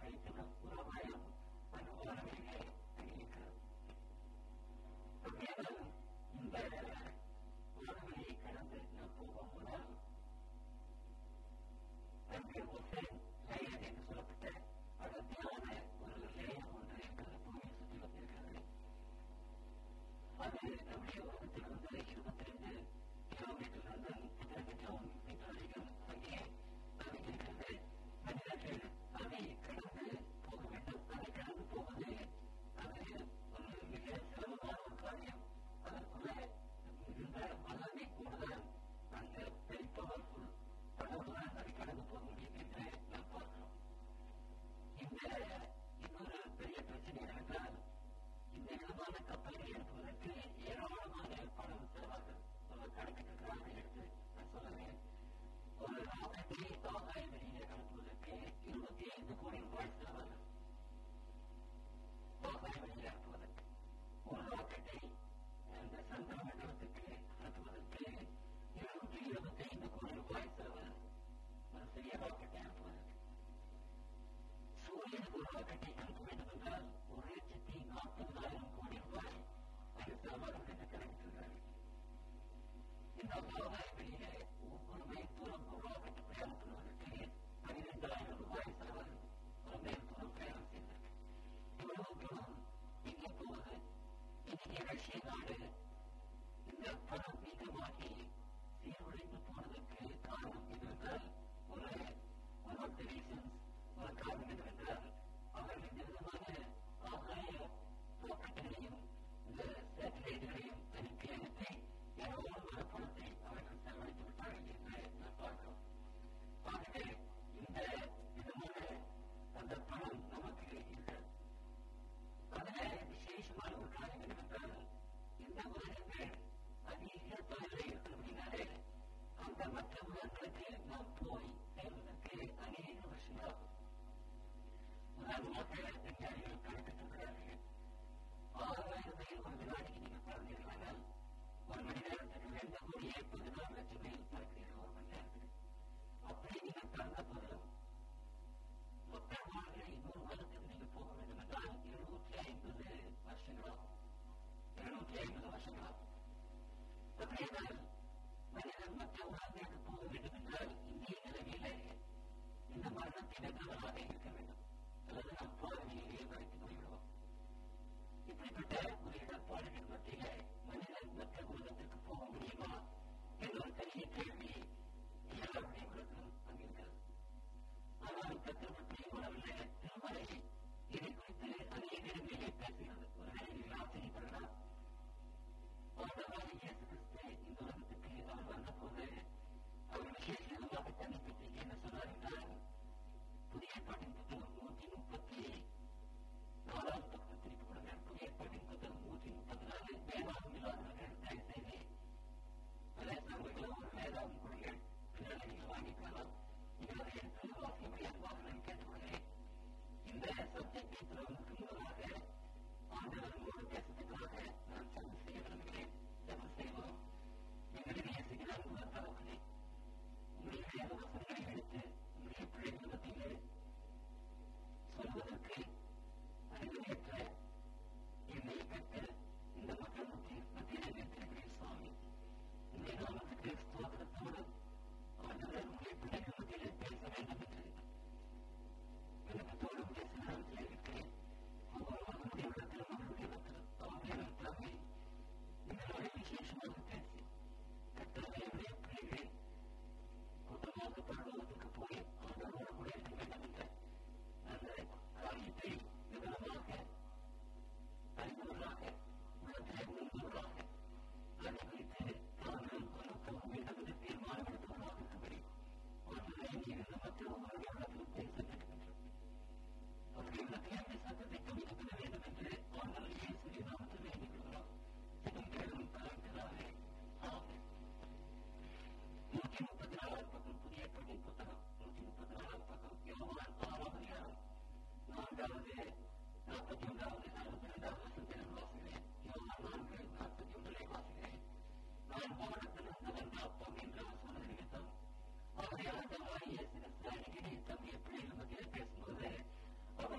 அவர்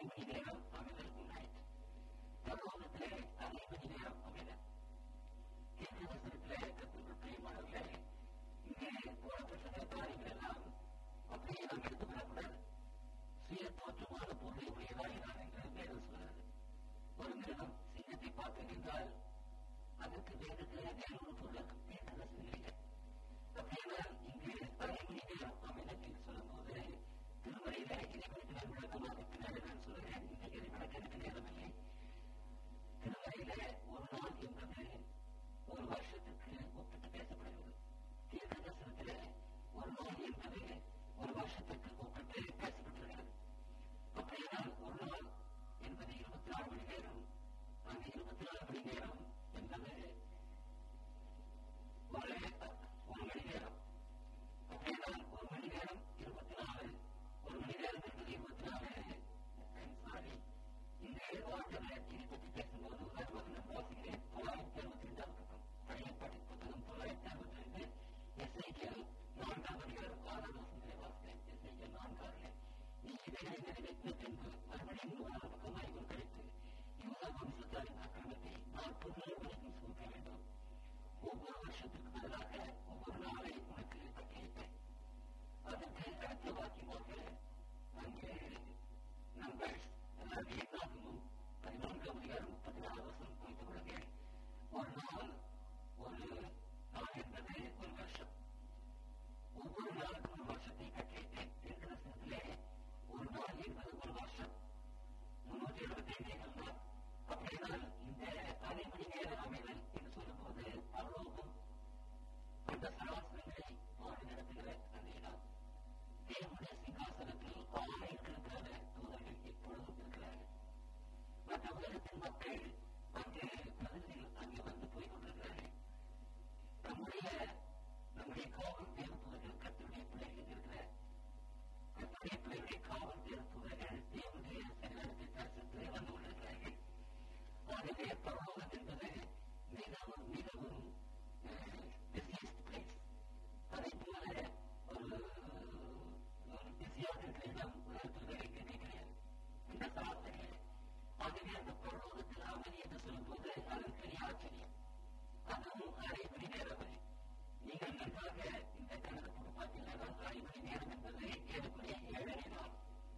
மணி நேரம் அமைதல் உண்டாயிற்று. பரலோகத்திலே அரை மணி நேரம் அமைதல். தீர்க்கதரிசனத்திலே கர்த்தருக்குள் பிரியமானவர்களே, இங்கே போடப்பட்ட காரியங்கள் எல்லாம் அப்படியே நாம் எடுத்துக்கொள்ளக்கூடாது. சுய தோற்றமான பொருளை உடையதாயினார் என்று வேதம் சொல்கிறது. ஒரு மிருகம் சிங்கத்தை பார்க்க நின்றால் அதற்கு வேதத்திலே வேறொரு பொருளுக்கு தீர்க்கதரிசனம் இல்லை. அப்படியானால் இங்கு அரை மணி நேரம் அமைதல் என்று சொல்லும் போது திருமறையிலே இதை குறித்து நான் விளக்கமாக பின்னாடி நான் சொல்கிறேன். இன்றைக்கு இதை விளக்க எனக்கு நேரமில்லை. திருமறையிலே ஒரு நாள் என்பது ஒரு வருஷத்துக்கு ஒப்பிட்டு பேசப்படுகிறது. தீர்க்க தரிசனத்திலே ஒரு நாள் என்பது ஒரு வருஷத்துக்கு ஒப்பிட்டு பேசப்பட்டிருக்கிறது. அப்படியானால் ஒரு நாள் என்பது 24 மணி நேரம். அந்த 24 மணி நேரம் என்பது ஒரு மணி நேரம். அப்படியானால் ஒரு மணி நேரம் 24, ஒரு மணி நேரம் என்பது 24. இந்த வார்த்தைகளை இதை பற்றி பேசும்போது நான் வாசிக்கிறேன். 962 பக்கம் பழைய பாட்டு புத்தகம் 962 எஸ்ஐக்கியல் 4ஆம் அதிகாரம் 6ஆம் வசனத்திலே வாசிக்கிறேன். எஸ்ஐக்கியல் 4:6 நீ இவைகளை நிறைவேற்றின பின்பு மறுபடியும் 100ஆம் பக்கமாய் ஒரு கழித்து யூதா வம்சத்தாரின் அக்கிரமத்தை 40 நாள் வரைக்கும் சுமக்க வேண்டும். ஒவ்வொரு வருஷத்துக்கு பதிலாக ஒவ்வொரு நாளை உனக்கு கட்டளையிட்டேன். அதற்கு அடுத்த வாக்கியமாக அங்கே நம்பர்ஸ் அதாவது என்னாகமும் 14ஆம் அதிகாரம் 34 வசனம் குறித்துக் கொள்ளுங்கள். ஒரு நாள் என்பது ஒரு வருஷம். ஒவ்வொரு நாளுக்கும் ஒரு வருஷத்தை கட்டளையிட்டேன். தீர்க்கதரிசனத்திலே ஒரு நாள் என்பது ஒரு வருஷம். 365 நாள். அப்படியானால் இந்த அரை மணி நேர அமைதல் என்று சொல்லும் போது பரலோகம் அந்த சராசரங்களை பாடுகிற அந்த இடம். தேவனுடைய சிங்காசனத்தில் ஆயிரக்கணக்கான தூதர்கள் எப்பொழுதும் இருக்கிறார்கள். மற்ற உலகத்தின் மக்கள் அங்கே பதிலில் அங்கே வந்து போய் கொண்டிருக்கிறார்கள். நம்முடைய காவல் தேவ தூதர்கள் கர்த்தருடைய பிள்ளைகள் இருக்கிற கர்த்தருடைய பிள்ளைகளுடைய காவல் தேவ தூதர்கள் தேவனுடைய சன்னிதானத்தை தரிசனத்திலே வந்து கொண்டிருக்கிறார்கள். ஆகவே பரலோகம் என்பது மிகவும் மிகவும் பிஸியஸ்ட் பிளேஸ். அதை போல ஒரு பிஸியாக இருக்கிற இடம் உலகத்தில் கிடைக்கவே கிடையாது இந்த சராசரியில். ஆகவே அந்த பரலோகத்தில் அமைதி என்று சொல்லும் போது அது பெரிய ஆச்சரியம். அதுவும் அரை மணி நேரம் வரை. நீங்கள் நன்றாக இந்த கணக்கு பார்த்தீங்கன்னா அரை மணி நேரம் என்பது ஏறக்குறைய 7.5 நாள்.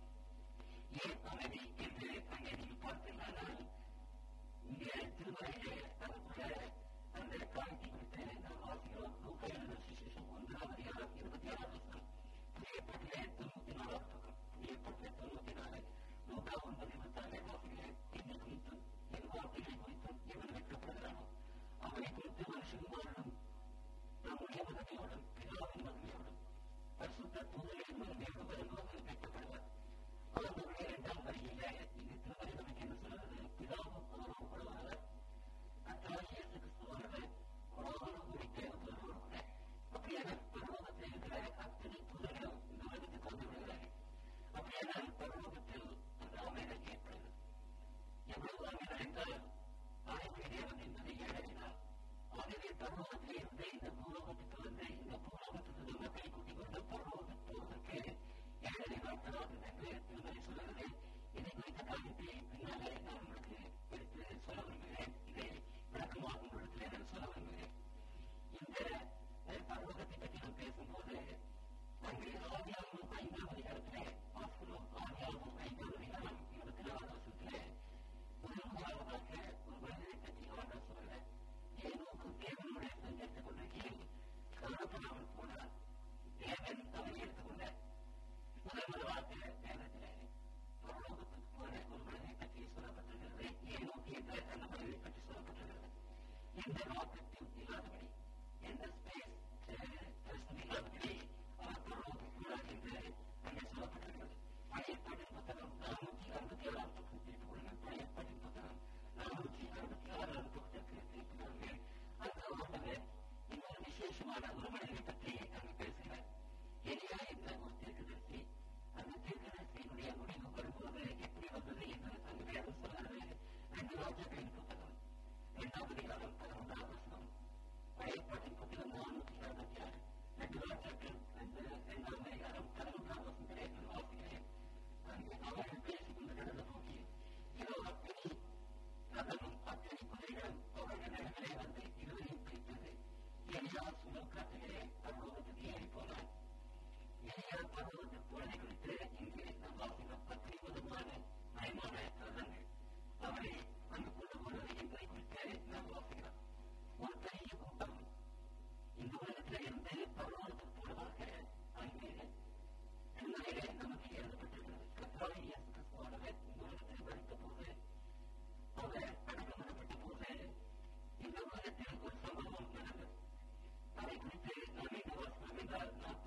ஏன் அமைதி என்று அங்கே நீங்கள் பார்த்தீங்கன்னால் இங்கே திருமறையிலே அதுக்குள்ள அந்த காலத்தை குறித்து நாம் வாசிக்கிறோம். லூக்கா எழுதின சுவிசேஷம் 1ஆம் அதிகாரம் 26ஆம் வசனம். புதிய ஏற்பாட்டிலே 94ஆம் பக்கம். புதிய ஏற்பாட்டிலே 94. லூக்கா 9:26 வாசிக்கிறேன். என்னை குறித்தும் என் வார்த்தைகளை குறித்தும் எவன் வெட்கப்படுகிறானோ அவனை குறித்து மனுஷகுமாரனும் நம்முடைய மகிமையோடும் பிதாவின் மகிமையோடும் பரிசுத்த தூதரின் மகிமையோடும் வரும்போது வெட்கப்படுவார். அவர்களுடைய 2ஆம் வரியில இங்கு திருமறை நமக்கு என்ன சொல்றது? பிதாவும் அவரும் கொள்வார்கள். கர்த்தராகிய இயேசு கிறிஸ்துவானவர் கொள்வாக கூடி தேவதூதரோடு கூட. அப்படியான பரலோகத்தில் இருக்கிற அத்தனை தூதர்களும் இந்த உலகத்துக்கு வந்து விடுகிறார்கள். அப்படியானால் பரலோகத்தில் அந்த அமைதல் ஏற்படுகிறது. எவ்வளவு அமைதல் என்றால் அரை மணி நேரம் என்பது 7.5 நாள். ஆகவே பரலோகத்திலே இருந்து இந்த பூலோகத்துக்கு வந்து இந்த பூலோகத்துக்கு மக்களை கூட்டிக் கொண்டு பரலோகத்துக்கு போவதற்கு 7.5 நாட்கள் ஆகும் என்று திருமறை சொல்கிறது. இதை குறித்த காரியத்தை பின்னாலே நான் உங்களுக்கு எடுத்து சொல்ல விரும்புகிறேன். இதை விளக்கமாக உங்களிடத்திலே நான் சொல்ல விரும்புகிறேன். இந்த பரலோகத்தை பற்றி நாம் பேசும்போது அங்கே ஆதியாகமம் 5ஆம் அதிகாரத்திலே வாசிக்கிறோம். ஆதியாகமம் 5ஆம் அதிகாரம் 24ஆம் வசனத்திலே முதலாவதாக ஒரு மனிதனை பற்றி ஆண்டவர் சொல்கிறார். ஏனோக்கு தேவனுடைய சஞ்சரித்துக் கொண்டிருக்கையில் காணப்படாமல் போனார். தேவன் அவனை எடுத்துக்கொண்டார். முதலாக வேதத்திலே பரலோகத்துக்கு போன ஒரு மனிதனை பற்றி சொல்லப்பட்டிருக்கிறது. ஏனோக்கு என்ற அந்த மனிதனை பற்றி சொல்லப்பட்டிருக்கிறது. எந்த ராக்கெட்டும் இல்லாதபடி, எந்த ஸ்பேஸ் இல்லாதபடி அவர் பரலோகத்துக்கு போனார் என்று அங்கே சொல்லப்பட்டிருக்கிறது. பழைய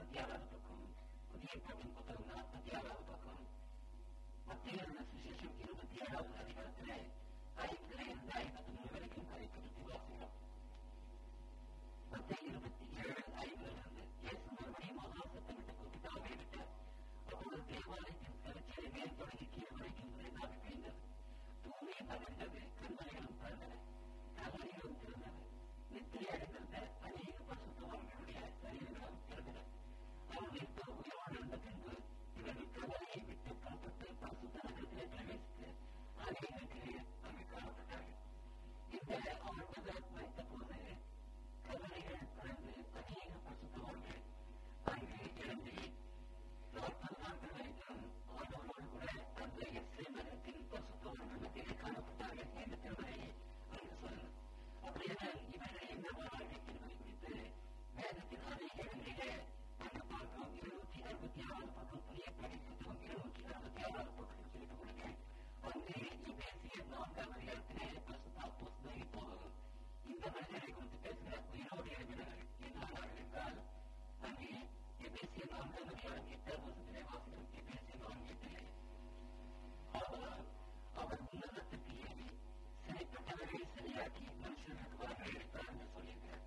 46 பக்கம், புதிய ஏற்பாட்டின் புத்தகம் 46 பக்கம், மத்திய சுவிசேஷம் 27வது அதிகாரத்திலே 5 53 வரைக்கும் அதை குறித்து வாசிக்கிறோம். மத்திய 27:5 இயேசு மறுபடியும் மகா சத்தமிட்டு கூப்பிட்டாவே விட்டார். அப்பொழுது தேவாலயத்தின் கருச்சியை மேல் தொடங்கி கீழ் வரைக்கும் நிறைதாக பெய்ந்தது. பூமி நகர்ந்தது, கண்மலைகளும் பறந்தன, கல்லறைகளும் திறந்தது. நித்திரை அடைந்திருந்த அநேக பரிசுத்தவான்களுடைய சரீரங்களும் திறந்தன. அவர்கள் உயிரோடு இருந்த பின்பு இவர்கள் கல்லறையை விட்டு புறப்பட்டு பரிசுத்த நகரத்திலே பிரவேசித்து அநேகருக்கு அங்கு காணப்பட்டார்கள். இந்த அவர்கள் வைத்த போது கல்லறைகள் திறந்து அநேக பரிசுத்தவான்கள் அங்கு எழும்பி 40 நாட்கள் வரைக்கும் ஆண்டவரோடு கூட அந்த எஸ்ரேல் நகரத்தின் பரிசுத்தவான்கள் மத்தியிலே காணப்பட்டார்கள் என்ற திருமலையை அங்கு சொன்னார். அப்படியானால் இவர்கள் என்ன வாழ்க்கை என்பதை குறித்து வேதத்தின் அநேக இடங்களிலே நாங்கள் பார்க்கிறோம். 266 பக்கம் புதிய ஏற்பாட்டின் புத்தகம் 266 பக்கம் சொல்லிக் கொடுங்க. அங்கு எபேசியர் 4ஆம் அதிகாரத்திலே பரிசுத்த அப்போஸ்தலர் பவுல் இந்த மனிதரை குறித்து பேசுகிறார். உயிரோடு எழுப்பினார்கள் என்னானார்கள் என்றால் அங்கே எபேசியர் 4ஆம் அதிகாரம் 8ஆம் வசனத்திலே வாசிக்கிறோம். எபேசியர் 4:8 அவர் உன்னதத்துக்கு ஏறி சிறைப்பட்டவர்களை சரியாக்கி மனுஷர்களுக்கு வரங்களை எடுத்தார் என்று சொல்லியிருக்கிறார்.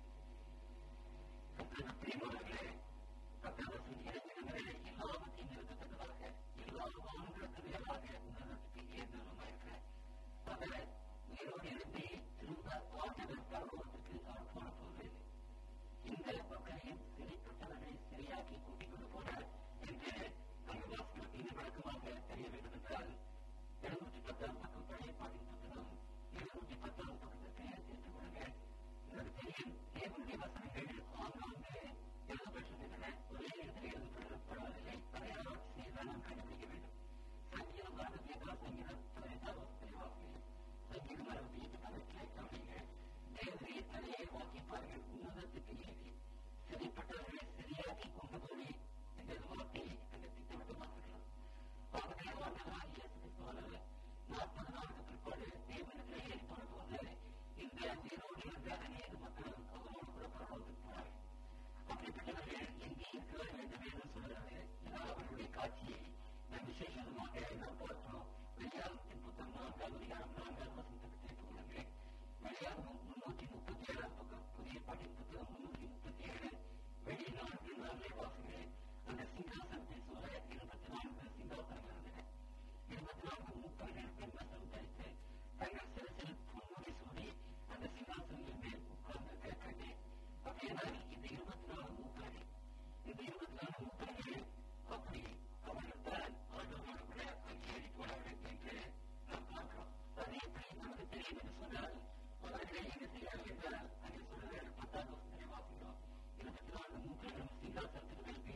பிரியமானவர்களே, 10ஆம் வசனம் இளைஞர்களே எல்லாவற்றையும் நிறுத்தத்தக்கதாக எல்லா வானங்களுக்கு மேலாக உன்னதத்துக்கு ஏறினவருமாயிருக்கிறார். அவர் உயிரோடு எழுப்பி திரும்ப ஆண்டவர் பரலோகத்துக்கு அவர் போன போது இந்த மக்களையும் சிறைப்பட்டவர்களை சரியாக்கி கூட்டிக் கொண்டு போனார் என்று அங்கு வாசகம் இன்னும் விளக்கமாக தெரிய வேண்டும் என்றால் 710ஆம் பக்கம் பழைய ஏற்பாட்டின் புத்தகம் 710ஆம் பக்கத்திற்கு எடுத்துக் கொள்ளுங்கள். உங்களுக்கு தெரியும், தேவனுடைய வசனங்கள் ஆங்காங்கே எழுதப்பட்டிருக்கின்றன. ஒரே இடத்தில் எழுதப்படவில்லை. அதை ஆராய்ச்சி செய்துதான் நாம் கண்டுபிடிக்க வேண்டும். சங்கீதம் 68 சங்கீதம் 18ஆம் வசனத்திலே வாசிக்கிறேன். சங்கீதம் 68 18 கவனிங்கள். தேவனுடைய தலையை வாக்கிப்பார்கள், உன்னதத்துக்கு ஏறி சிறைப்பட்டவர்களை சரியாக்கி கொண்டு போய் என்ற வார்த்தை அங்கு திட்டமிட்டமாகிறது. ஆகவே ஆண்டவராகிய இயேசு கிறிஸ்துவானவர் 40 நாளுக்கு பிற்பாடு தேவனிடத்திலே ஏறி போன போது இந்த உயிரோடு இருந்த அநேக மக்களும் அவரோடு கூட பரலோகத்துக்கு போனார்கள். அப்படிப்பட்டவர்கள் எங்கே இருக்கிறார்கள் என்று வேதம் சொல்கிறது. அவர்களுடைய காட்சியை நாம் விசேஷமாக நாம் பார்க்கிறோம். வெளியாகத்தின் புத்தகம் 4ஆம் அதிகாரம் 4ஆம் வசனத்துக்கு திருப்பிக் கொள்ளுங்கள். வெளியாகவும் 337ஆம் பக்கம், புதிய ஏற்பாட்டின் புத்தகம் 337 வெளி 4 வாசிக்கிறேன். அந்த சிங்காசனத்தை சூழ 24 சிங்காசனங்கள் இருந்தன. 24 மூப்பர்கள் பெண்வசம் தரித்து தங்கள் சிறசில் பூமுடி சூடி அந்த சிங்காசனங்கள் மேல் உட்கார்ந்து கேட்கிறது. அப்படியானால் இந்த 24 மூப்பர்கள் அப்படி அவர்கள் தான் ஆண்டவரோடு கூட அங்கேறி போனார்கள் என்று நாம் பார்க்கிறோம். அது எப்படி நமக்கு தெரியும் என்று சொன்னால் அவர்களை என்ன செய்யார்கள் என்றால் அங்கே சொல்லுங்கள் 10ஆம் வசனத்திலே வாசிக்கிறோம். 24 மூப்பர்களும் சிங்காசனத்துக்கு மேல்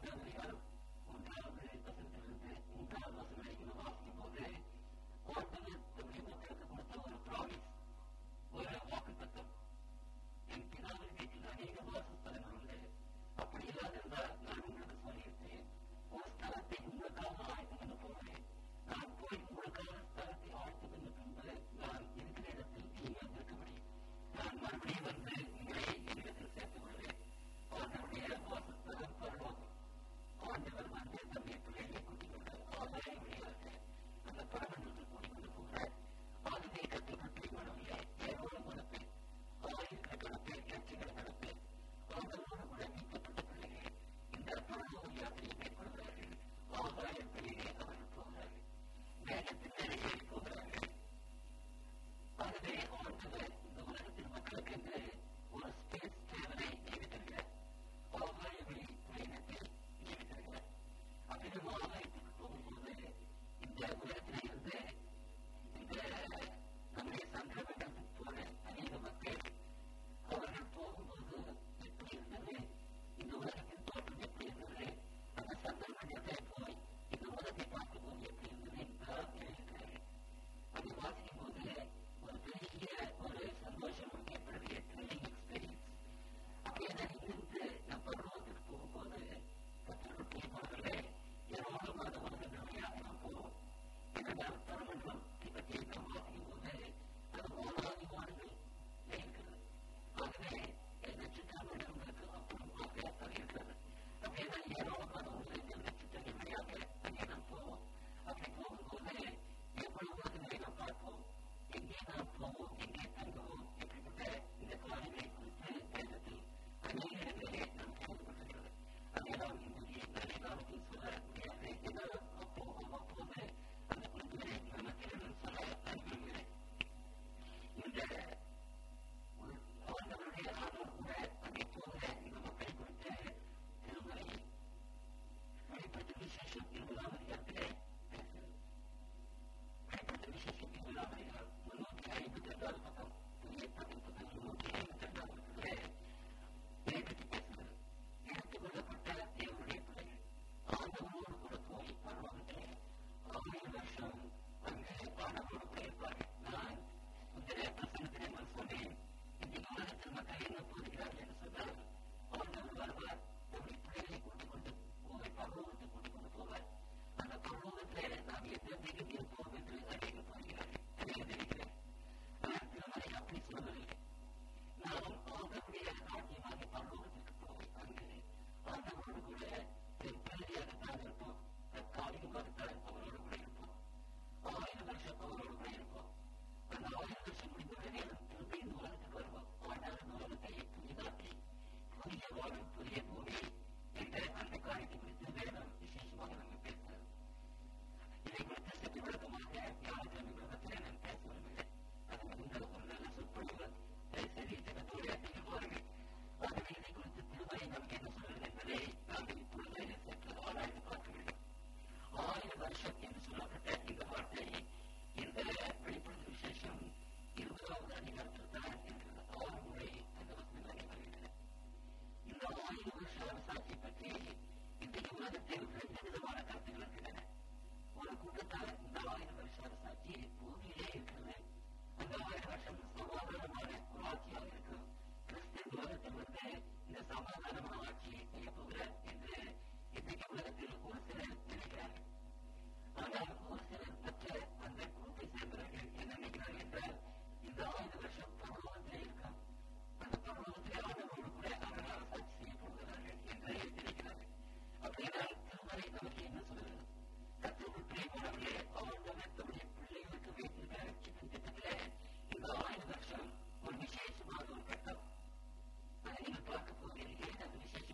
ஒரு விசேஷமான ஒரு கட்டம். அதை நீங்கள் பார்க்க போகிறீர்கள். அந்த விசேஷம்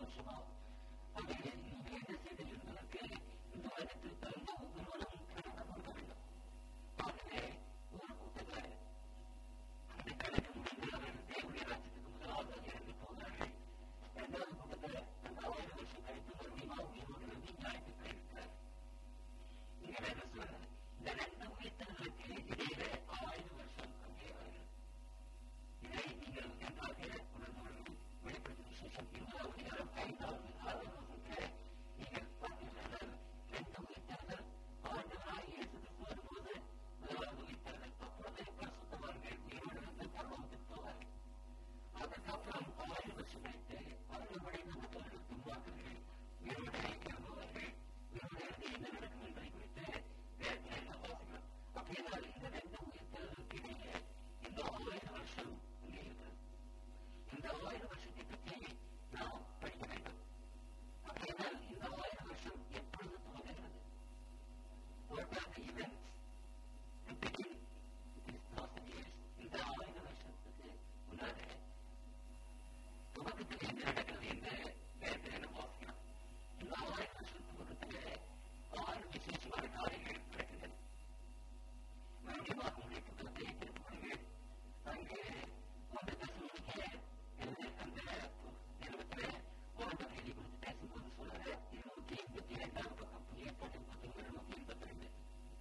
வருஷமா அவைகளை நீங்கள் என்ன செய்தல் என்பதற்கு இந்த உலகத்தில் பிறந்த ஒவ்வொருவரும் கணக்கு கொடுக்க வேண்டும். ஆகவே ஒரு கூட்டத்தில் அந்த கணக்கு முடிந்து அவர்கள் தேவனுடைய ராஜ்யத்துக்கு முதலாவது இறங்கி போனார்கள். இரண்டாவது கூட்டத்தில் அந்த 1000 வருஷம் கழித்து மறுபடியும் உயிரோடு நியாயத்துக்கு இருக்கிறார். இங்கே வேற சொல்றது இந்த 2 உயிர்த்தங்களுக்கு இடையிலே 1000 வருஷம் அங்கே வருகிறது. இதை நீங்கள் நன்றாக உணர்ந்து கொள்ளுங்கள். வெளிப்படுத்தும் விசேஷம் 20 5வது 6வது வசனத்திலே நீங்கள் பார்த்தீர்கள். 2 உயிர்த்தர்கள் ஆண்டவராய் இயேசு கிறிஸ்து வரும்போது முதலாவது உயிர்த்தர்கள் அப்பொழுது பரிசுத்தவான்கள் உயிரோடு இருந்து பரலோகத்துக்கு போவார்கள். அதுக்கப்புறம் 1000 வருஷம் கழித்து அவர்களுடைய நமக்கு துன்பாக்குகள் உயிரோடு எழும்புவார்கள். உயிரோடு எழுதி என்ன நடக்கும் என்பதை குறித்து வேதத்தில் நாம் வாசிக்கிறோம். அப்படியானால் இந்த 2 உயிர்த்தர்களுக்கு இடையே இந்த 1000 வருஷம் இங்கே இருக்கிறது. இந்த 1000 வருஷத்தை பற்றி நாம் படிக்க வேண்டும். அப்படியானால் இந்த 1000 வருஷம் எப்பொழுது துவங்குகிறது? What are the events to begin these 1000 years? இந்த 1000 வருஷத்துக்கு முன்னாடி துவக்கத்தில் என்ன நடக்கிறது என்று வேதத்தில் நாம் வாசிக்கிறோம். இந்த 1000 வருஷம் துவக்கத்தில் 6 விசேஷமான காரியங்கள் நடக்கின்றன. மறுபடியும் புத்தகத்தை எடுத்துக்கொள்ளுங்கள். அங்கே 1 தெசலோனிக்கே அந்த நிறுவனத்தில் ஆண்டவர் எழுதி கொடுத்து பேசும்போது சொல்றாரு 282 பக்கம் புதிய ஏற்பாட்டின் புத்தகம் 282.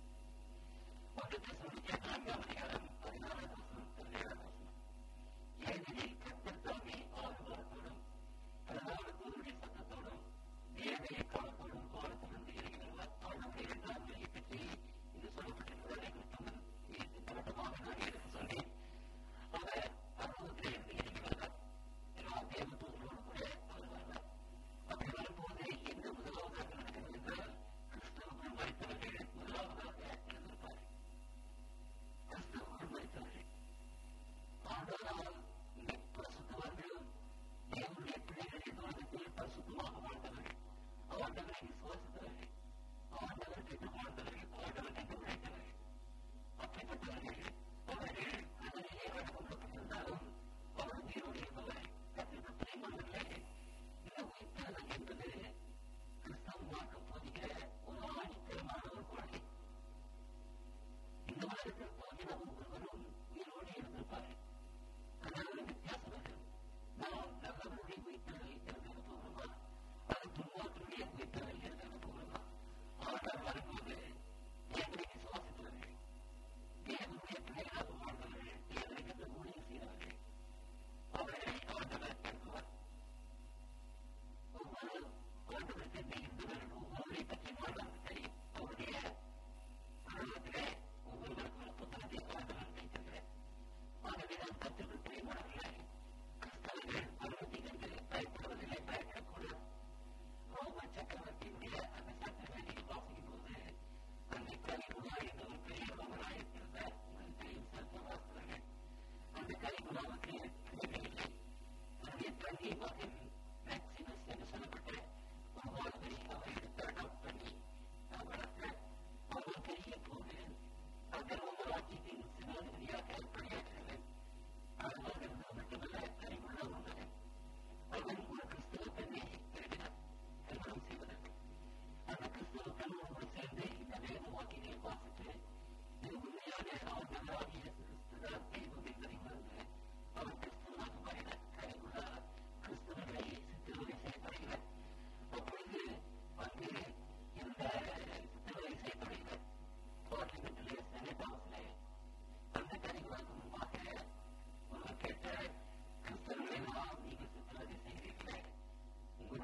1 தெசலோனிக்கே 4ஆம் அதிகாரம் 16வது வசனம் 17வது வசனம். ஏனெனில் கர்த்தர் தாமே ஆர்வத்தோடும் பிரதான தூதருடைய சத்தத்தோடும் தேவனுடைய காலத்தோடும் வானத்திலிருந்து இறங்கி வருவார். அவருடைய 2ஆம் வருகையை பற்றி இது சொல்லப்பட்டிருக்கிறதை குறித்து தோட்டமாக நான் எடுத்து சொன்னேன். அவர் பரலோகத்திலே இருந்து இறங்கி வருவார். எல்லா தேவதூதர்களோடு கூட அவர் வருவார். அப்படி வரும்போது என்ன முதலாவதாக நடக்கிறது என்றால் கிறிஸ்துவுக்குள் மரித்தவர்கள் முதலாவதாக இருந்திருப்பார்கள். கிறிஸ்துவுக்குள் மரித்தவர்கள் ஆண்டவரால் பரிசுத்தவான்களும் தேவனுடைய பிள்ளைகள் இந்த உலகத்தில் பரிசுத்தமாக வாழ்ந்தவர்கள், ஆண்டவரை விசுவாசித்தவர்கள், ஆண்டவர் கண்டு வாழ்ந்தவர்கள், ஆண்டவர் கண்டு உழைத்தவர்கள். அப்படிப்பட்டவர்கள் அவர்கள் அதனிலே அடக்கப்பட்டிருந்தாலும் அவர் உயிரோடு இருப்பவர்கள். கத்திற்கு பிரியமானவர்களே, இந்த உயிர்த்தெழுதல் என்பது கிறிஸ்தவ மார்க்கம் போதிக்கிற ஒரு ஆணித்தரமான ஒரு கொள்கை. இந்த உலகத்தில் போகிற ஒவ்வொருவரும் உயிரோடு இருந்திருப்பார்கள். அதனால வித்தியாசம் இருக்கும். நாம் நல்லவருடைய உயிர்த்தெழுதலை இருந்திருக்க போகிறோமா, அது துன்மார்களுடைய உயிர்த்தெழுதலை இருந்திருக்க போகிறோமா? ஆனால் வரும்போது தேவனை விசுவாசித்தவர்கள், தேவனுடைய பிள்ளைகளாக வாழ்ந்தவர்கள், தேவனுக்கு அந்த ஊழியம் செய்தவர்கள், அவர்களை ஆண்டவர் எழுப்புவார். ஒவ்வொரு ஆண்டவருக்கு இருந்தவர்கள் ஒவ்வொருவரை பற்றி ஆண்டவருக்கு தெரியும். அவருடைய பரலோகத்திலே ஒவ்வொருவருக்கும் ஒரு புத்தகத்தை ஆண்டவர் வைத்திருக்கிறார். ஆகவே நாம் கற்றுக் பிரியமானவர்களே, கிறிஸ்தவர்கள் பரலோகத்தை கண்டு பயப்படுவதில்லை, பயப்படக்கூடாது. ரோம சக்கரவர்த்தியுடைய அந்த சட்டங்களை வாசிக்கும் போது அந்த கலிகுலா என்ற ஒரு பெரிய ரோமராய் இருந்தார். உங்களுக்கு தெரியும், சர்வவாசவர்கள். அந்த கலிகுலாவுக்கு பிள்ளைகளில்லை. தன்னுடைய தந்தை மகன் மேக்சிமஸ் என்று சொல்லப்பட்ட ஒரு வாழ்வை அவர் எடுத்து அடாப்ட் பண்ணி வளர்க்க அவர் பெரிய போது அந்த ரோம ராஜ்யத்தின் சேனாதிபதியாக பணியாற்றினார். அதுவாக இருந்தது மட்டுமல்ல, கலிகுலா மகன் அவன் ஒரு கிறிஸ்தவ பெண்ணை விரும்பினார் திருமணம் செய்வதற்கு. அந்த கிறிஸ்தவ பெண்ணோடு சேர்ந்து இந்த வேத வாக்கியங்களை வாசித்து இது உண்மையான ஆண்டவராகிய கிறிஸ்துதான் தெய்வம் என்பதை உணர்ந்து அவர் கிறிஸ்தவனாக மாறினார். கலிகுலா கிறிஸ்தவர்களை சித்திரவதை செய்ய தொடங்கினார். அப்பொழுது அங்கு இந்த சித்திரவதை செய்ய தொடங்கினார். பார்லிமெண்டிலே செனட் ஹவுஸ்லே அந்த கலிகுலாவுக்கு முன்பாக ஒருவர் கேட்ட, கிறிஸ்தவர்களெல்லாம் நீங்கள் சித்திரவதை செய்கிறீர்களே, உங்க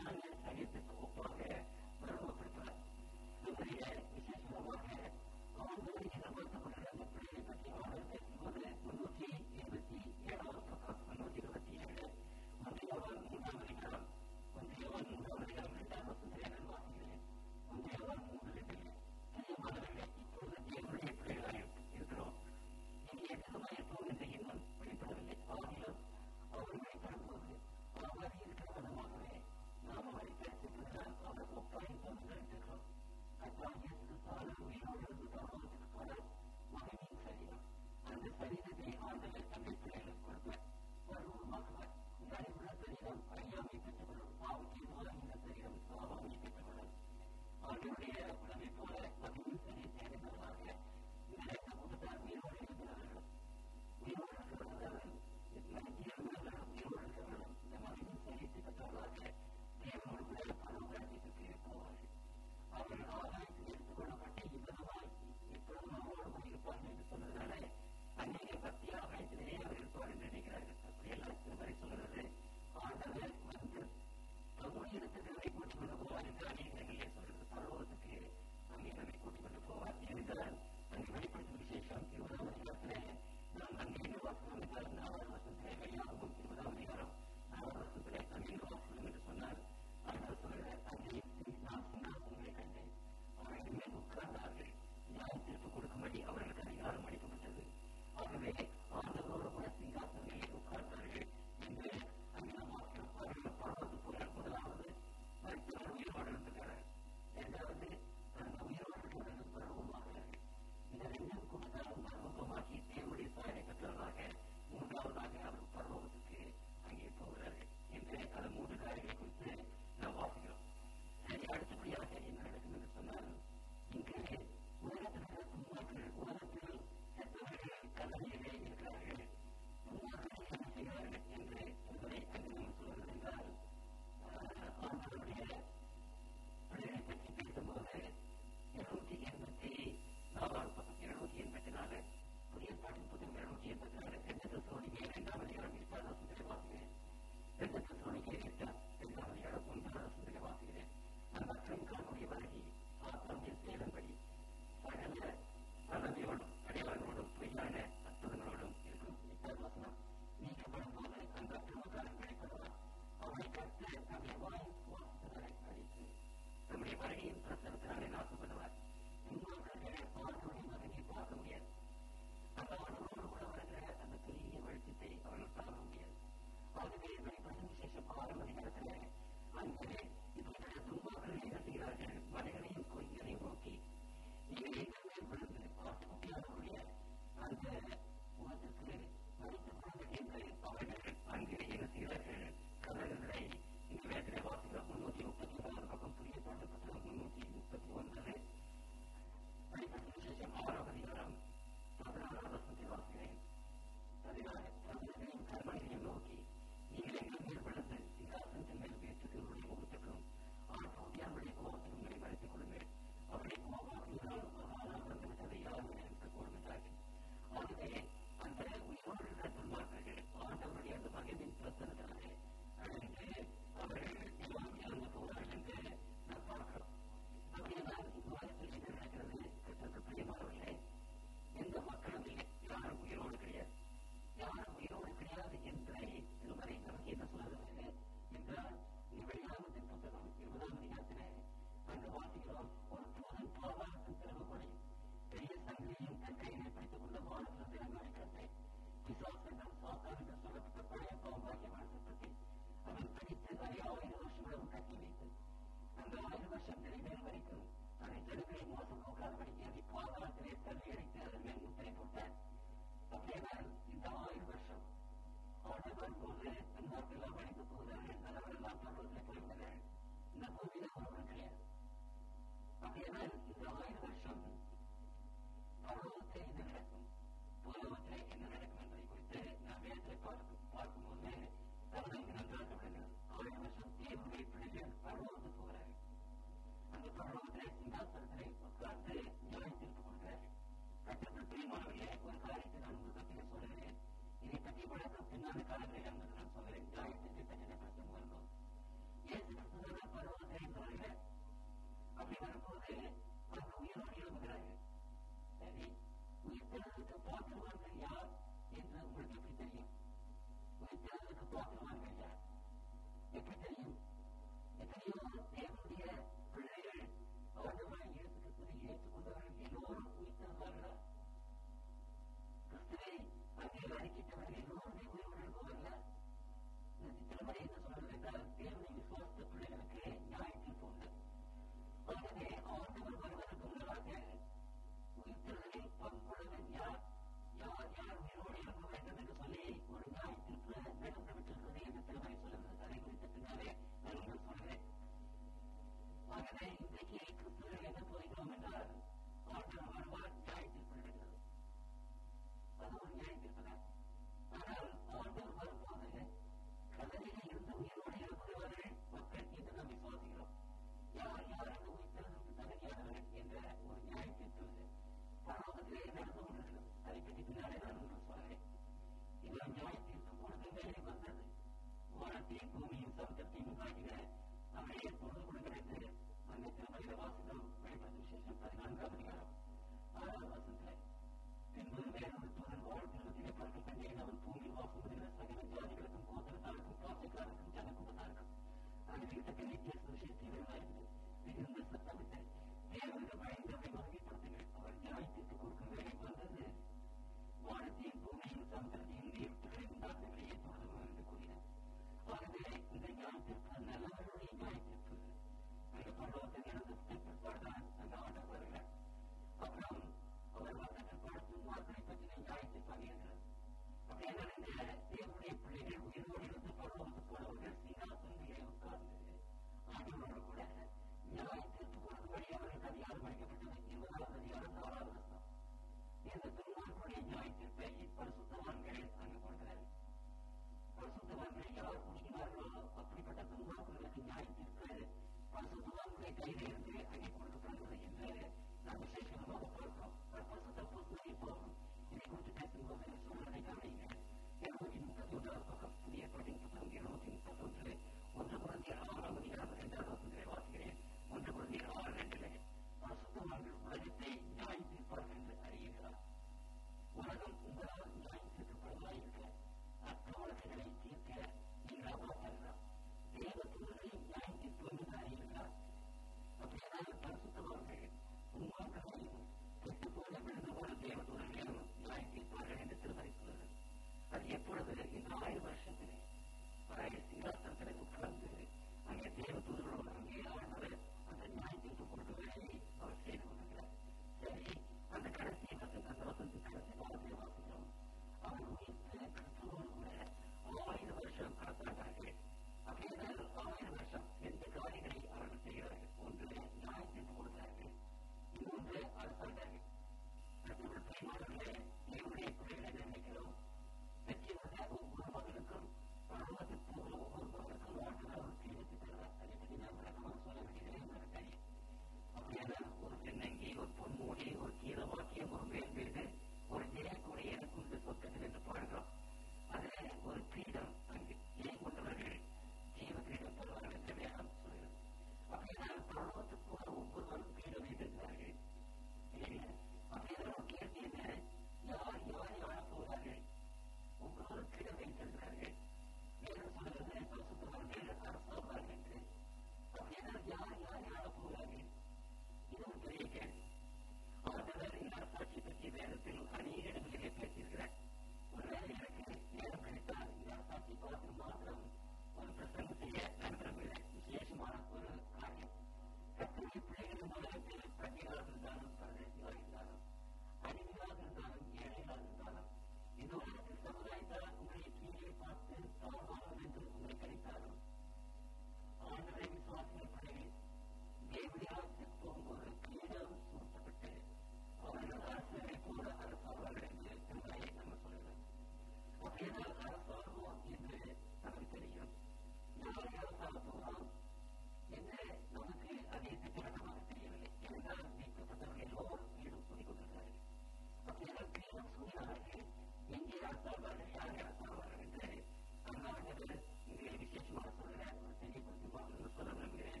சார்பாக யார் யார் சார்பாக என்று அண்ணாவது இங்கே விசேஷமாக சொல்கிற ஒரு செய்தி குறித்து சொல்ல விரும்புகிறேன்.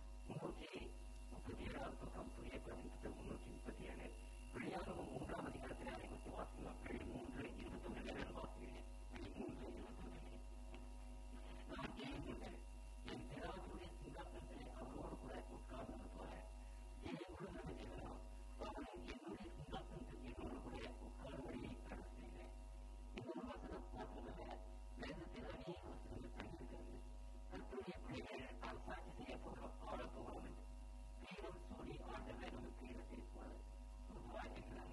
337 பக்கம் புதிய 337 வெளியாகவும் 3ஆம் அதிகாரத்தில் அதை குறித்து வாசிக்கலாம். 3:21 வாசிக்கிறேன். 3:21 நான் ஜெயங்கொண்டு என் பிதாவுடைய சிங்காசனத்திலே அவரோடு கூட உட்கார்ந்தது போல ஜெயங்கொண்டு தேவனோ அவனை என்னுடைய சிங்காசனத்தில் என்னோடு கூட உட்கார்ந்தபடியை அருள் செய்கிறேன். இந்த வசனம் மாத்திரமல்ல, வேதத்தில் அநேக வசனங்கள் தங்கியிருக்கிறது. கர்த்தருடைய பிள்ளைகள் தான் சாட்சி செய்ய போகிறோம், ஆளப் போகிறோம் என்று வீரம் சூடி ஆண்டவர் நமக்கு இடத்தை போல வாசிக்கிறோம்.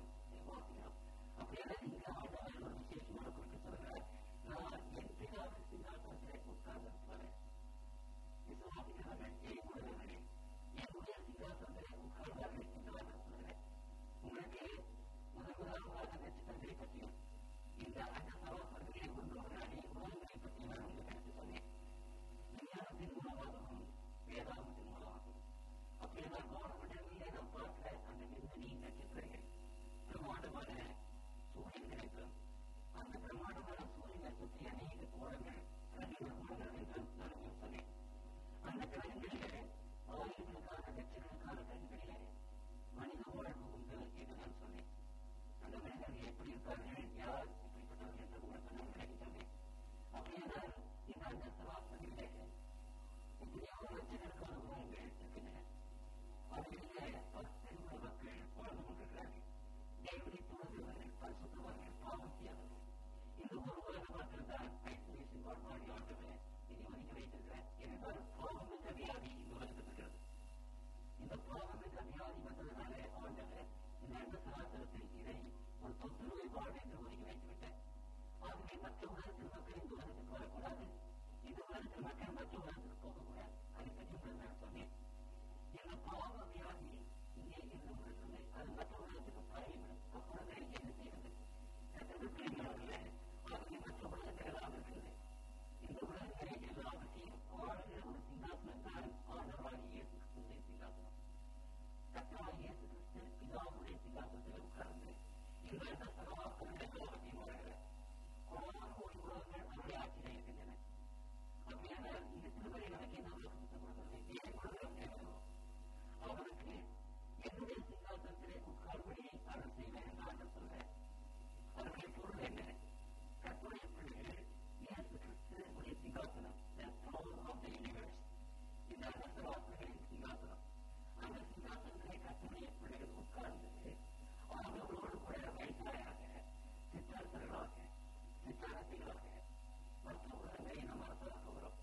அப்படியே இங்க ஆண்டவர் ஒரு விசேஷமான குறிப்பு சொல்கிறார். நான் என் பிதாவின் சிங்காசனத்திலே உட்கார்ந்தது போல விசுவாசிக்கிறவர்கள் ஜெயமுள்ளவர்களே என்னுடைய சிங்காசனத்திலே உட்கார்ந்தார்கள் என்று நான் சொல்கிறேன். உங்களுக்கு முதலாவதாக நட்சத்திரங்களை பற்றியும் இந்த அந்த சகோதரர்களை கொண்டவர்களாலே உலகங்களை பற்றி நான் உங்களுக்கு எடுத்து சொன்னேன். விஞ்ஞானத்தின் மூலமாகவும் வேதாந்தத்தின் மூலமாகவும் அப்படியே நான் கவனப்பட்டவர்களே நாம் பார்க்கிற அந்த விண்வெளி நட்சத்திரங்கள் பிரமாண்டமான சூரியன் கிடைக்கும். அந்த பிரமாண்டமான சூரியனை சுற்றி அநேக கோளங்கள் கோளங்கள் என்று நான் சொன்னேன். அந்த கிரகங்களிலே ஆயிரங்களுக்கான லட்சங்களுக்கான கிரகங்களிலே மனித வாழ்வு உண்டு என்று நான் சொன்னேன். அந்த மனிதர்கள் எப்படி இருப்பார்கள், யார் இப்படிப்பட்டவர்கள் என்று உங்களுக்கு நான் விளக்கி சொன்னேன். அப்படியானால் இந்த அந்த சராசரியிலே இப்படியாக லட்சக்கணக்கான உலகங்கள் இருக்கின்றன. அவர்களிலே 10 மக்கள் வாழ்ந்து கொண்டிருக்கிறார்கள். தேவனை தொழுகிறவர்கள், பரிசுத்தவான்கள், பாவம் செய்யாதவர்கள். இந்த ஒரு உலக மக்கள் தான் ஐசோலேஷன் வாழ்வாடி ஆண்டவர் இனி ஒதுக்கி வைத்திருக்கிறார். ஏனென்றால் பாவம் என்ற வியாதி இந்த உலகத்தில் இருக்கிறது. இந்த பாவம் என்ற வியாதி வந்ததனால ஆண்டவர் இந்த அந்த சராசரத்தில் இதை ஒரு தொற்றுநோய் வாழ்வு என்று ஒதுக்கி வைத்துவிட்டார். ஆகவே மற்ற உலகத்தில் மக்கள் இந்த உலகத்துக்கு வரக்கூடாது, இந்த உலகத்தில் மக்கள் மற்ற உலகத்துக்கு போகக்கூடாது. அதை பற்றி உங்களுக்கு நான் சொன்னேன். இந்த பாவ வியாதி இங்கே இருந்து கொண்டிருக்கிறது, அது மற்ற உலகத்துக்கு பரவிவிடும். அப்பொழுது என்ன செய்வது? ஆகவே மற்ற உலகத்தில் எல்லாம் இருக்கிறது. இந்த உலகங்களை எல்லாவற்றையும் ஆளுகிற ஒரு சிங்காசனம் தான் ஆண்டவராகிய இயேசு கிறிஸ்துவின் சிங்காசனம். கர்த்தராகிய இயேசு கிறிஸ்து பிதாவுடைய சிங்காசனத்தில் உட்கார்ந்து இந்த சகவாசங்கள் எல்லாவற்றையும் ஆளுகிறார். கோடி உலகங்கள் அவருடைய ஆட்சியில் இருக்கின்றன. அப்படியானால் இந்த திருமலை நமக்கு என்ன கொடுக்கிறது? ஏன் கொடுக்கிறோம்? அவருக்கு என்னுடைய சிங்காசனத்திலே உட்கார்படியை அருள் செய்வேன் என்று ஆண்டவர் சொல்கிறேன். அவருடைய பொருள் என்ன? கர்த்தருடைய பிள்ளைகள் இயேசு கிறிஸ்துவின் சிங்காசனம், the throne of the universe. இந்த சகவாசங்களின் சிங்காசனம். அந்த சிங்காசனத்திலே கர்த்தருடைய பிள்ளைகள் உட்கார்ந்து அவர்களோடு கூட வயசாயாக, சித்தார்த்தர்களாக, சித்தாரத்திகளாக மற்ற உலகங்களை நாம் அரசாக போகிறோம்.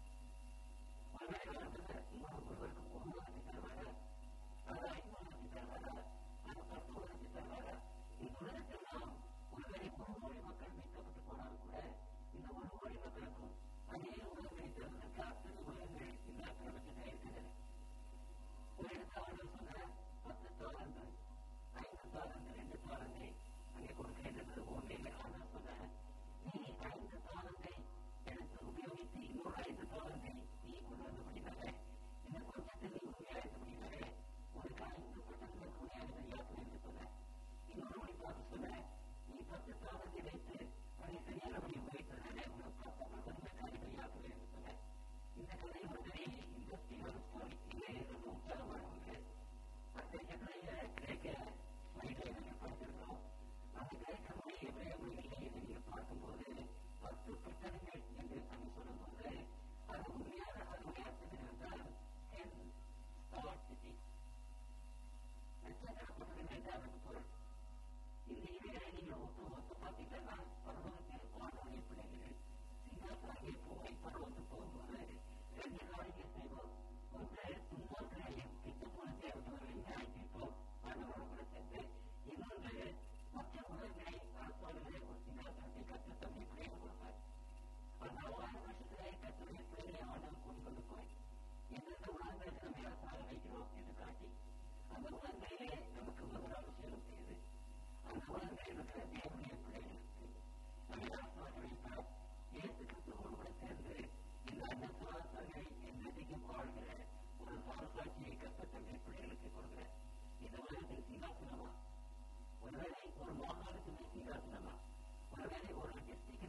ஒருவருக்கு ஒரு உலகத்தை தருவாரா, அது 5 உலகத்தை தருவாரா, அது 10 உலகத்தை தருவாரா? இந்த உலகத்தில் நாம் ஒருவரை 1 கோடி மக்கள் மீட்கப்பட்டு போனாலும் கூட இந்த 1 கோடி மக்களுக்கும் அநேக உலகங்களை தருவதற்கு அத்தனை உலகங்கள் இந்த பிரபஞ்சத்தில் இருக்கின்றன. ஒரு இடத்துல ஆண்டவர் சொன்ன 10 தாளங்கள், 5 தாளங்கள், 2 தாளங்களை அங்கே கொடுக்கிறேன் என்பது உண்மையிலே ஆண்டவர் சொன்ன, நீ 5 தாளத்தை எடுத்து உபயோகித்து இன்னொரு 5 தாளத்தை நீ கொண்டு வந்து முடிந்தாலே, இந்த கொஞ்சத்தை நீ உண்மையாக முடிந்தாலே உனக்கு 5 பட்டங்களுக்கு உண்மையாக யாத்திரை என்று சொன்ன. இன்னொரு மணி பார்த்து சொன்ன, நீ 10 தாளத்தை வைத்து அதை சரியானபடி உபயோகித்ததாலே உனக்கு 10 பட்டங்கள் காரியங்கள் யாத்திரை என்று சொன்ன. இந்த கதை ஒரு பெரிய இன்ட்ரெஸ்டிங்கான ஸ்டோரி. இங்கே ரொம்ப உற்சாகமான ஒன்று. பத்திரிகைகளில கிரேக்க மொழிகளை நாங்கள் படித்திருக்கிறோம். அந்த கிரேக்க மொழி எவ்வளவு மொழிகளை நீங்கள் பார்க்கும்போது 10 பட்டணங்கள் என்று நாங்கள் சொல்லும்போது அது உண்மையான அதனுடைய அர்த்தம் என்னவென்றால் 10 star cities. நட்சத்திரப்பட்டணங்கள் என்று அதற்கு பொருள். இந்த இவைகளை நீங்கள் ஒத்து பார்த்தீங்கன்னா பருவத்தில் ஆண்டவருடைய பிள்ளைகள் சிங்காசனத்தை போய் பருவத்து போகும்போது 2 காரியங்கள் செய்வோம். ஒன்று, துன்மார்களையும் கெட்டு போன தேவதூர்களையும் நியாயத்தீர்ப்போம் ஆண்டவரோடு கூட சேர்ந்து. இன்னொன்று, மற்ற உலகங்களை அரசாளுகிற ஒரு சிங்காசனத்தை கர்த்தர் தம்முடைய பிள்ளைகள் கொடுப்பார். அந்த 1000 வருஷத்திலே கர்த்தருடைய பிள்ளைகளை ஆண்டவர் கூட்டிக்கொண்டு போய் எந்தெந்த உலகங்களுக்கு நம்மை அரசாக வைக்கிறோம் என்று காட்டி அந்த உலகங்களிலே நமக்கு முதலாவது சேலம் செய்து அந்த உலகங்களில் இருக்கிற தேவனுடைய பிள்ளைகளுக்கு நம்மை அரசாக வைப்பார். இயேசு கிறிஸ்துவோடு கூட சேர்ந்து இந்த அந்த சராசரிகளை என்றைக்கும் வாழ்கிற ஒரு சாட்சியை கர்த்தர் தம்முடைய பிள்ளைகளுக்கு கொடுக்கிறார். இந்த உலகத்தின் சிங்காசனமா, ஒருவேளை ஒரு மாகாணத்தின் சிங்காசனமா, ஒருவேளை ஒரு டிஸ்ட்ரிக்ட்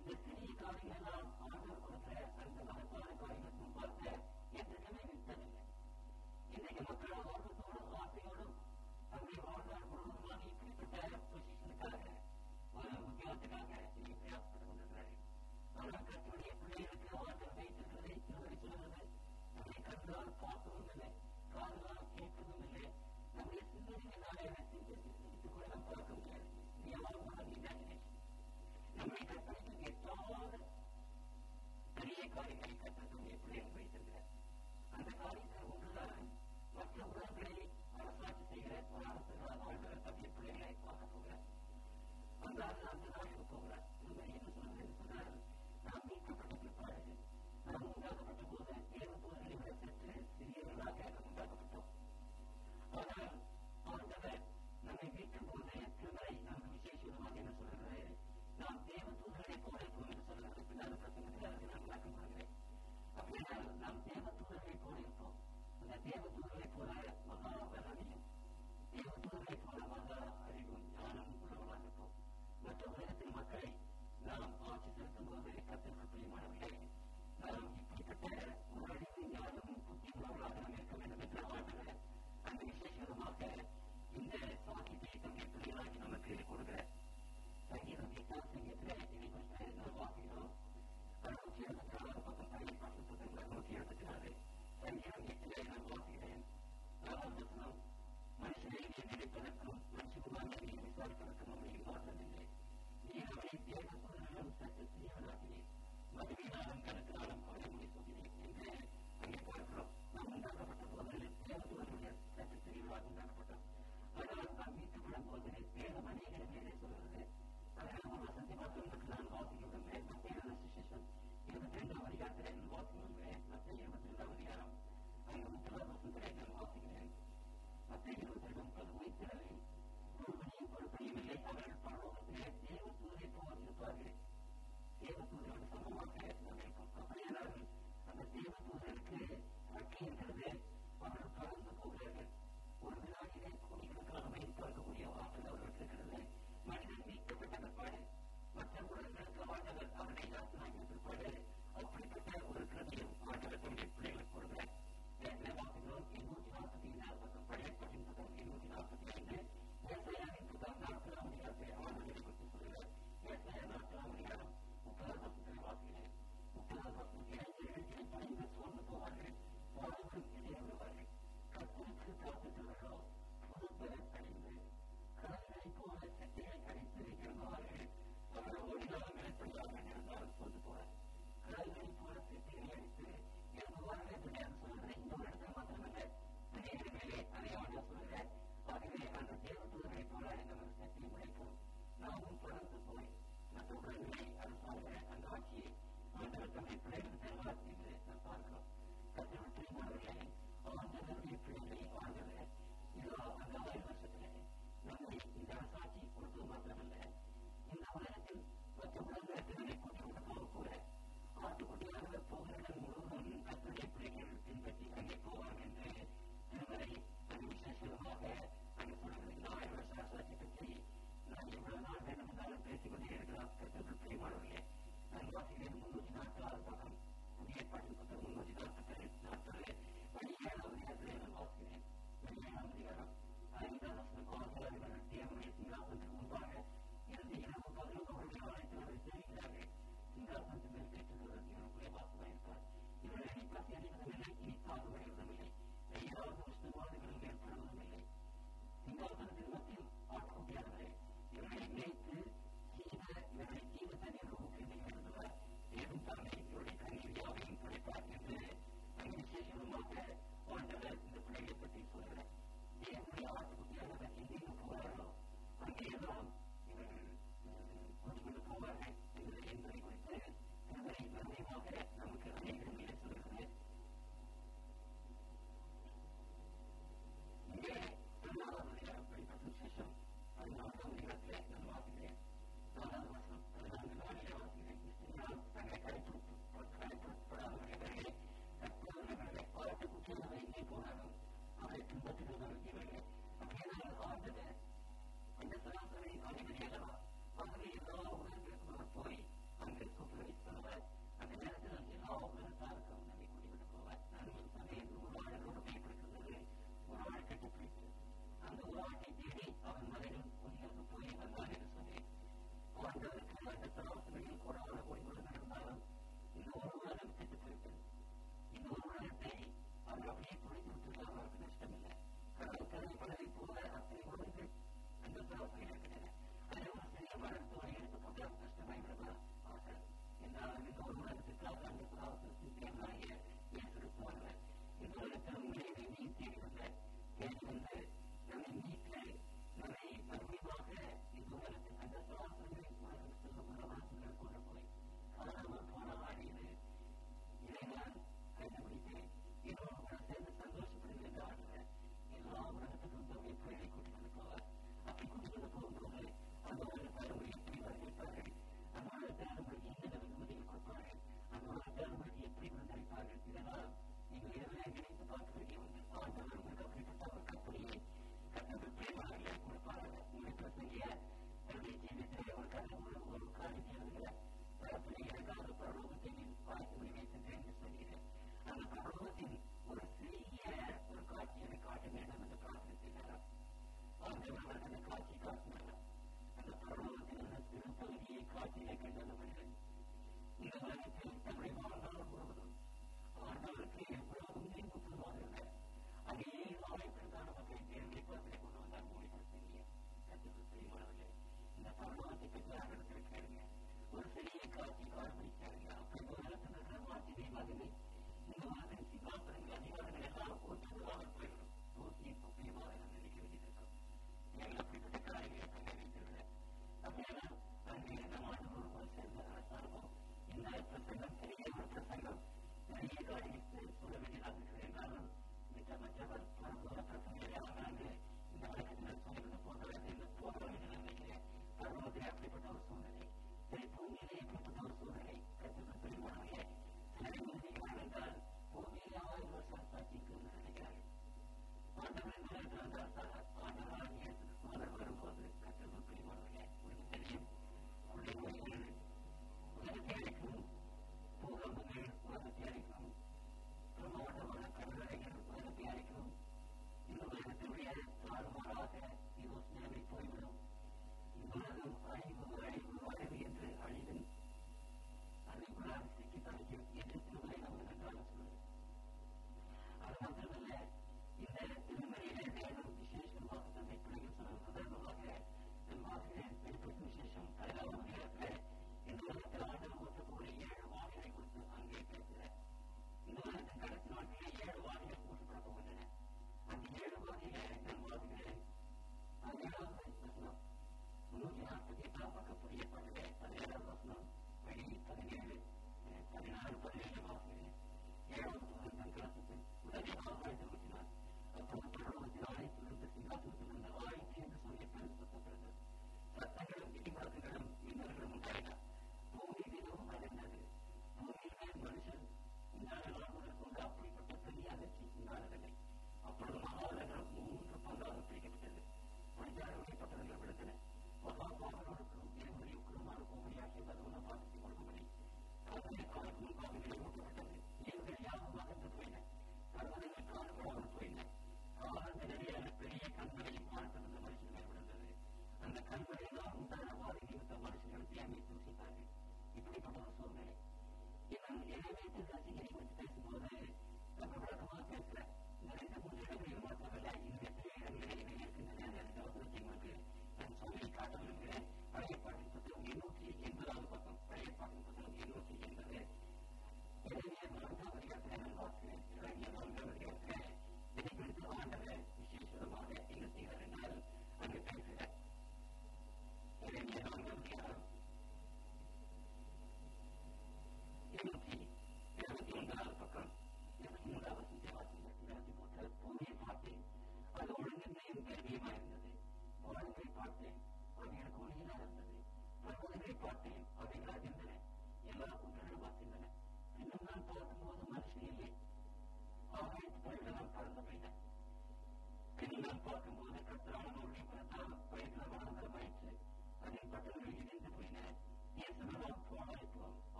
இந்த சிறிய காரியங்களெல்லாம் ஆண்டவர் கொடுக்கிற அந்த மகத்தான காரியங்களுக்கு முன்பாக என்றைக்குமே நிறுத்தவில்லை. இன்றைக்கு மக்கள் ஆர்வத்தோடும் ஆசையோடும் தங்களுடைய வாழ்நாள் முழுவதுமாக இப்படிப்பட்ட பொசிஷனுக்காக ஒரு உத்தியோகத்துக்காக இங்கே பிரயாசப்பட்டுக் கொண்டிருக்கிறார்கள். ஆனால் கர்த்தருடைய பிள்ளைகளுக்கு ஆண்டவர் வைத்திருக்கிறதை திருவரை சொல்கிறது, நம்முடைய கண்களால் பார்க்கவும் இல்லை, காதுகளால் கேட்கவும் இல்லை, நம்முடைய சிந்தனைகளாலே சிந்தித்துக் கூட நாம் பார்க்க முடியாது. நம்முடைய கற்பனைக்கு எட்டாவது பெரிய காரியங்களை கர்த்தருடைய பிள்ளைகள் வைத்திருக்கிறார். அந்த காரியத்தில் ஒன்றுதான் மற்ற உலகங்களை அரசாட்சி செய்கிற ஒரு அரசுகளால் வாழ்கிற தம்முடைய பிள்ளைகளை பார்க்க போகிறார். அந்த நாளுக்கு போகிறார். இந்த என்ன சொல்வது சொன்னால், நாம் மீட்கப்பட்ட பிற்பாடு நாம் உண்டாக்கப்பட்ட போது ஏழு போர்களை விட சற்று சிறியவர்களாக நாம் உண்டாக்கப்பட்டோம். ஆனால் ஆண்டவர் நம்மை மீட்கும் போது திருமலை நமக்கு விசேஷமாக என்ன சொல்கிறது, நாம் தேவ தூதர்களை போல இருப்போம் என்று சொல்கிறது. பின்னால் பிரசங்கத்தில் அதை நான் விளக்கம் கொள்கிறேன். அப்படினால் நாம் தேவ தூதர்களை போல இருப்போம். அந்த தேவ தூதர்களை போல மகா பலனையும் தேவ தூதர்களை போல மகா அறிவும் ஞானம் உள்ளவர்களாக இருப்போம். மற்ற உலகத்தின் மக்களை நாம் ஆட்சி செலுத்தும் போது கர்த்தருக்கு பிரியமானவர்களே, நாம் இப்படிப்பட்ட ஒரு அறிவு ஞானமும் புத்தி உள்ளவர்களாக நாம் இருக்க வேண்டும் என்று ஆண்டவர் அந்த விசேஷமாக இந்த சாட்சியை தம்முடைய பிள்ளைகளாகி நமக்கு கொடுக்கிறார். சங்கீதம் 8ஆம் சங்கீதத்தில் இதை குறித்து நாம் வாசிக்கிறோம். 176 பக்கம் பழைய பாட்டு புத்தகங்கள் 174 சங்கீதம் 8 நான் வாசிக்கிறேன். 4ஆம் வசனம், மனுஷனை நினைப்பதற்கும் மனுஷகுமாரனை விசாரிப்பதற்கும் அவனை மாற்றமில்லை. நீர் அவனை தேவ தூதரிடம் சற்று சிறியவனாகினீர், மதுவினாலும் கணக்கினாலும் அவனை முடிசூட்டினீர் என்று அங்கே பார்க்கிறோம். நாம் உண்டாக்கப்பட்ட போது தேவ தூதருடைய சற்று சிறியவராக உண்டாக்கப்பட்டோம். ஆனால் நாம் மீட்கப்படும் போது வேதம் அநேக மேலே சொல்கிறது. அதனால் ஒரு வசந்தி மாற்றங்களுக்கு நான் வாசிக்கிறேன். மத்திய சுசேஷம் 22ஆம் அதிகாரத்தில் நான் வாசிக்கிறேன். மத்திய 22ஆம் அதிகாரம் 30ஆம் வசனத்திலே நான் வாசிக்கிறேன். மத்திய 22:30 உயிர்த்தலை ஒருவனையும் பொறுப்பையும் இல்லை, அவர்கள் பரலோகத்திலே தேவ தூதரை போல் இருப்பார்கள். தேவ தூதரோடு சமமாக நாம் இருக்கும். அப்படியானால் அந்த தேவ தூதருக்கு ரட்சை என்கிறது அவர்கள் பறந்து போகிறார்கள். ஒரு வினாடியிலே கோடிக்கணக்கான மைல் பார்க்கக்கூடிய ஆற்றல் அவர்களுக்கு இருக்கிறது. மனிதன் மீட்கப்பட்ட பிற்பாடு மற்ற உலகங்களுக்கு ஆண்டவர் அவனை யாத்திராகிய பிற்பாடு அப்படிப்பட்ட ஒரு கிருதியும் ஆண்டவர் தம்முடைய பிள்ளைகளுக்கு கொடுக்கிறார். வாக்குகிறோம் 244 பக்கம் பழைய பாட்டின் புத்தகம் 245 ஏசாயாவின் புத்தகம் 40ஆம் அதிகாரத்தை ஆண்டவரை குறித்து சொல்கிறார். ஏசாயா 40ஆம் அதிகாரம் 30ஆம் வசனத்தில் வாசிக்கிறேன். 30ஆம் வசனத்தில் பணிந்து சோர்ந்து போவார்கள், வாழ்வுடன் இடையிடுவார்கள். கர்த்தருக்கு காத்துகிறவர்களோ புது பலன் அடைந்து கடல்களைப் போல சட்டையை அடைத்து எழுதுவார்கள். அவர்கள் ஓடினாலும் வெளிப்படையாக இருந்தாலும் சோர்ந்து போவார். கடல்களைப் போல சட்டையை அடைத்து எழுதுவார்கள் என்று நான் சொல்கிறேன். இந்த ஒரு இடத்துல மாத்திரமல்ல, அநேக மேலே அதை ஆண்டு சொல்கிறேன். ஆகவே அந்த தேவ தூதரை போல நமது சக்தியை உழைக்கும். நாமும் தொடர்ந்து போய் மற்ற உலகங்களை அரசாங்க அந்த ஆட்சியை ஆண்டவர் தம்முடைய பிள்ளைகள் தருவார் என்று நாம் பார்க்கிறோம். கர்த்தருடைய பிரியமானவர்களே, ஆண்டவருடைய பிள்ளைகளை ஆண்டவர் இதோ அந்த 1000 வருஷத்திலே நம்மை இந்த அரசாட்சி கொடுத்தது மாத்திரமல்ல, இந்த உலகத்தில் மற்ற உலகங்களுக்கு நம்மை கூட்டிக் கொண்டு போக கூட ஆட்டுக்குட்டியாக போகிற இடம் முழுவதும் கர்த்தருடைய பிள்ளைகள் பின்பற்றி அங்கே போவார்கள் என்று திருமலை அது விசேஷமாக அங்கே சொல்கிறது. இந்த 1000 வருஷ அரசாட்சி பற்றி நான் எவ்வளவு நாள் வேண்டுமென்றாலும் பேசிக்கொண்டே இருக்கலாம். கர்த்தருடைய பிரியமானவர்களே, நான் வாசிக்கிறேன் 346 பக்கம் புதிய பாட்டு புத்தகம் 340 7ஆம் அதிகாரத்திலே நான் வாசிக்கிறேன். 7ஆம் அதிகாரம் 5ஆம் வசனம், ஆசாரியர்கள் தேவனுடைய சிங்காசனத்துக்கு முன்பாக இருந்து இரவு பகலும் அவருடைய ஆலயத்தில் தெரிவிக்கிறார்கள். சிங்காசனத்தின் மேல் பேச்சுள்ளவர் இவருக்குள்ளே வாசமாயிருப்பார். இவர்களை பசி அடைவதுமில்லை, இனி தாழ்வடைவதுமில்லை, வெய்யாத உஷ்ணவாதங்களும் ஏற்படுவதும் இல்லை. சிங்காசனத்தின் மத்தியில் ஆட்டுக்குட்டியானவரே இவர்களை மேய்த்து இவர்களை ஜீவ தண்ணீர் ஊற்றி எழுதுவார். தேவன் தாமே இவருடைய கண்ணீர் யாவையும் துடைப்பார்.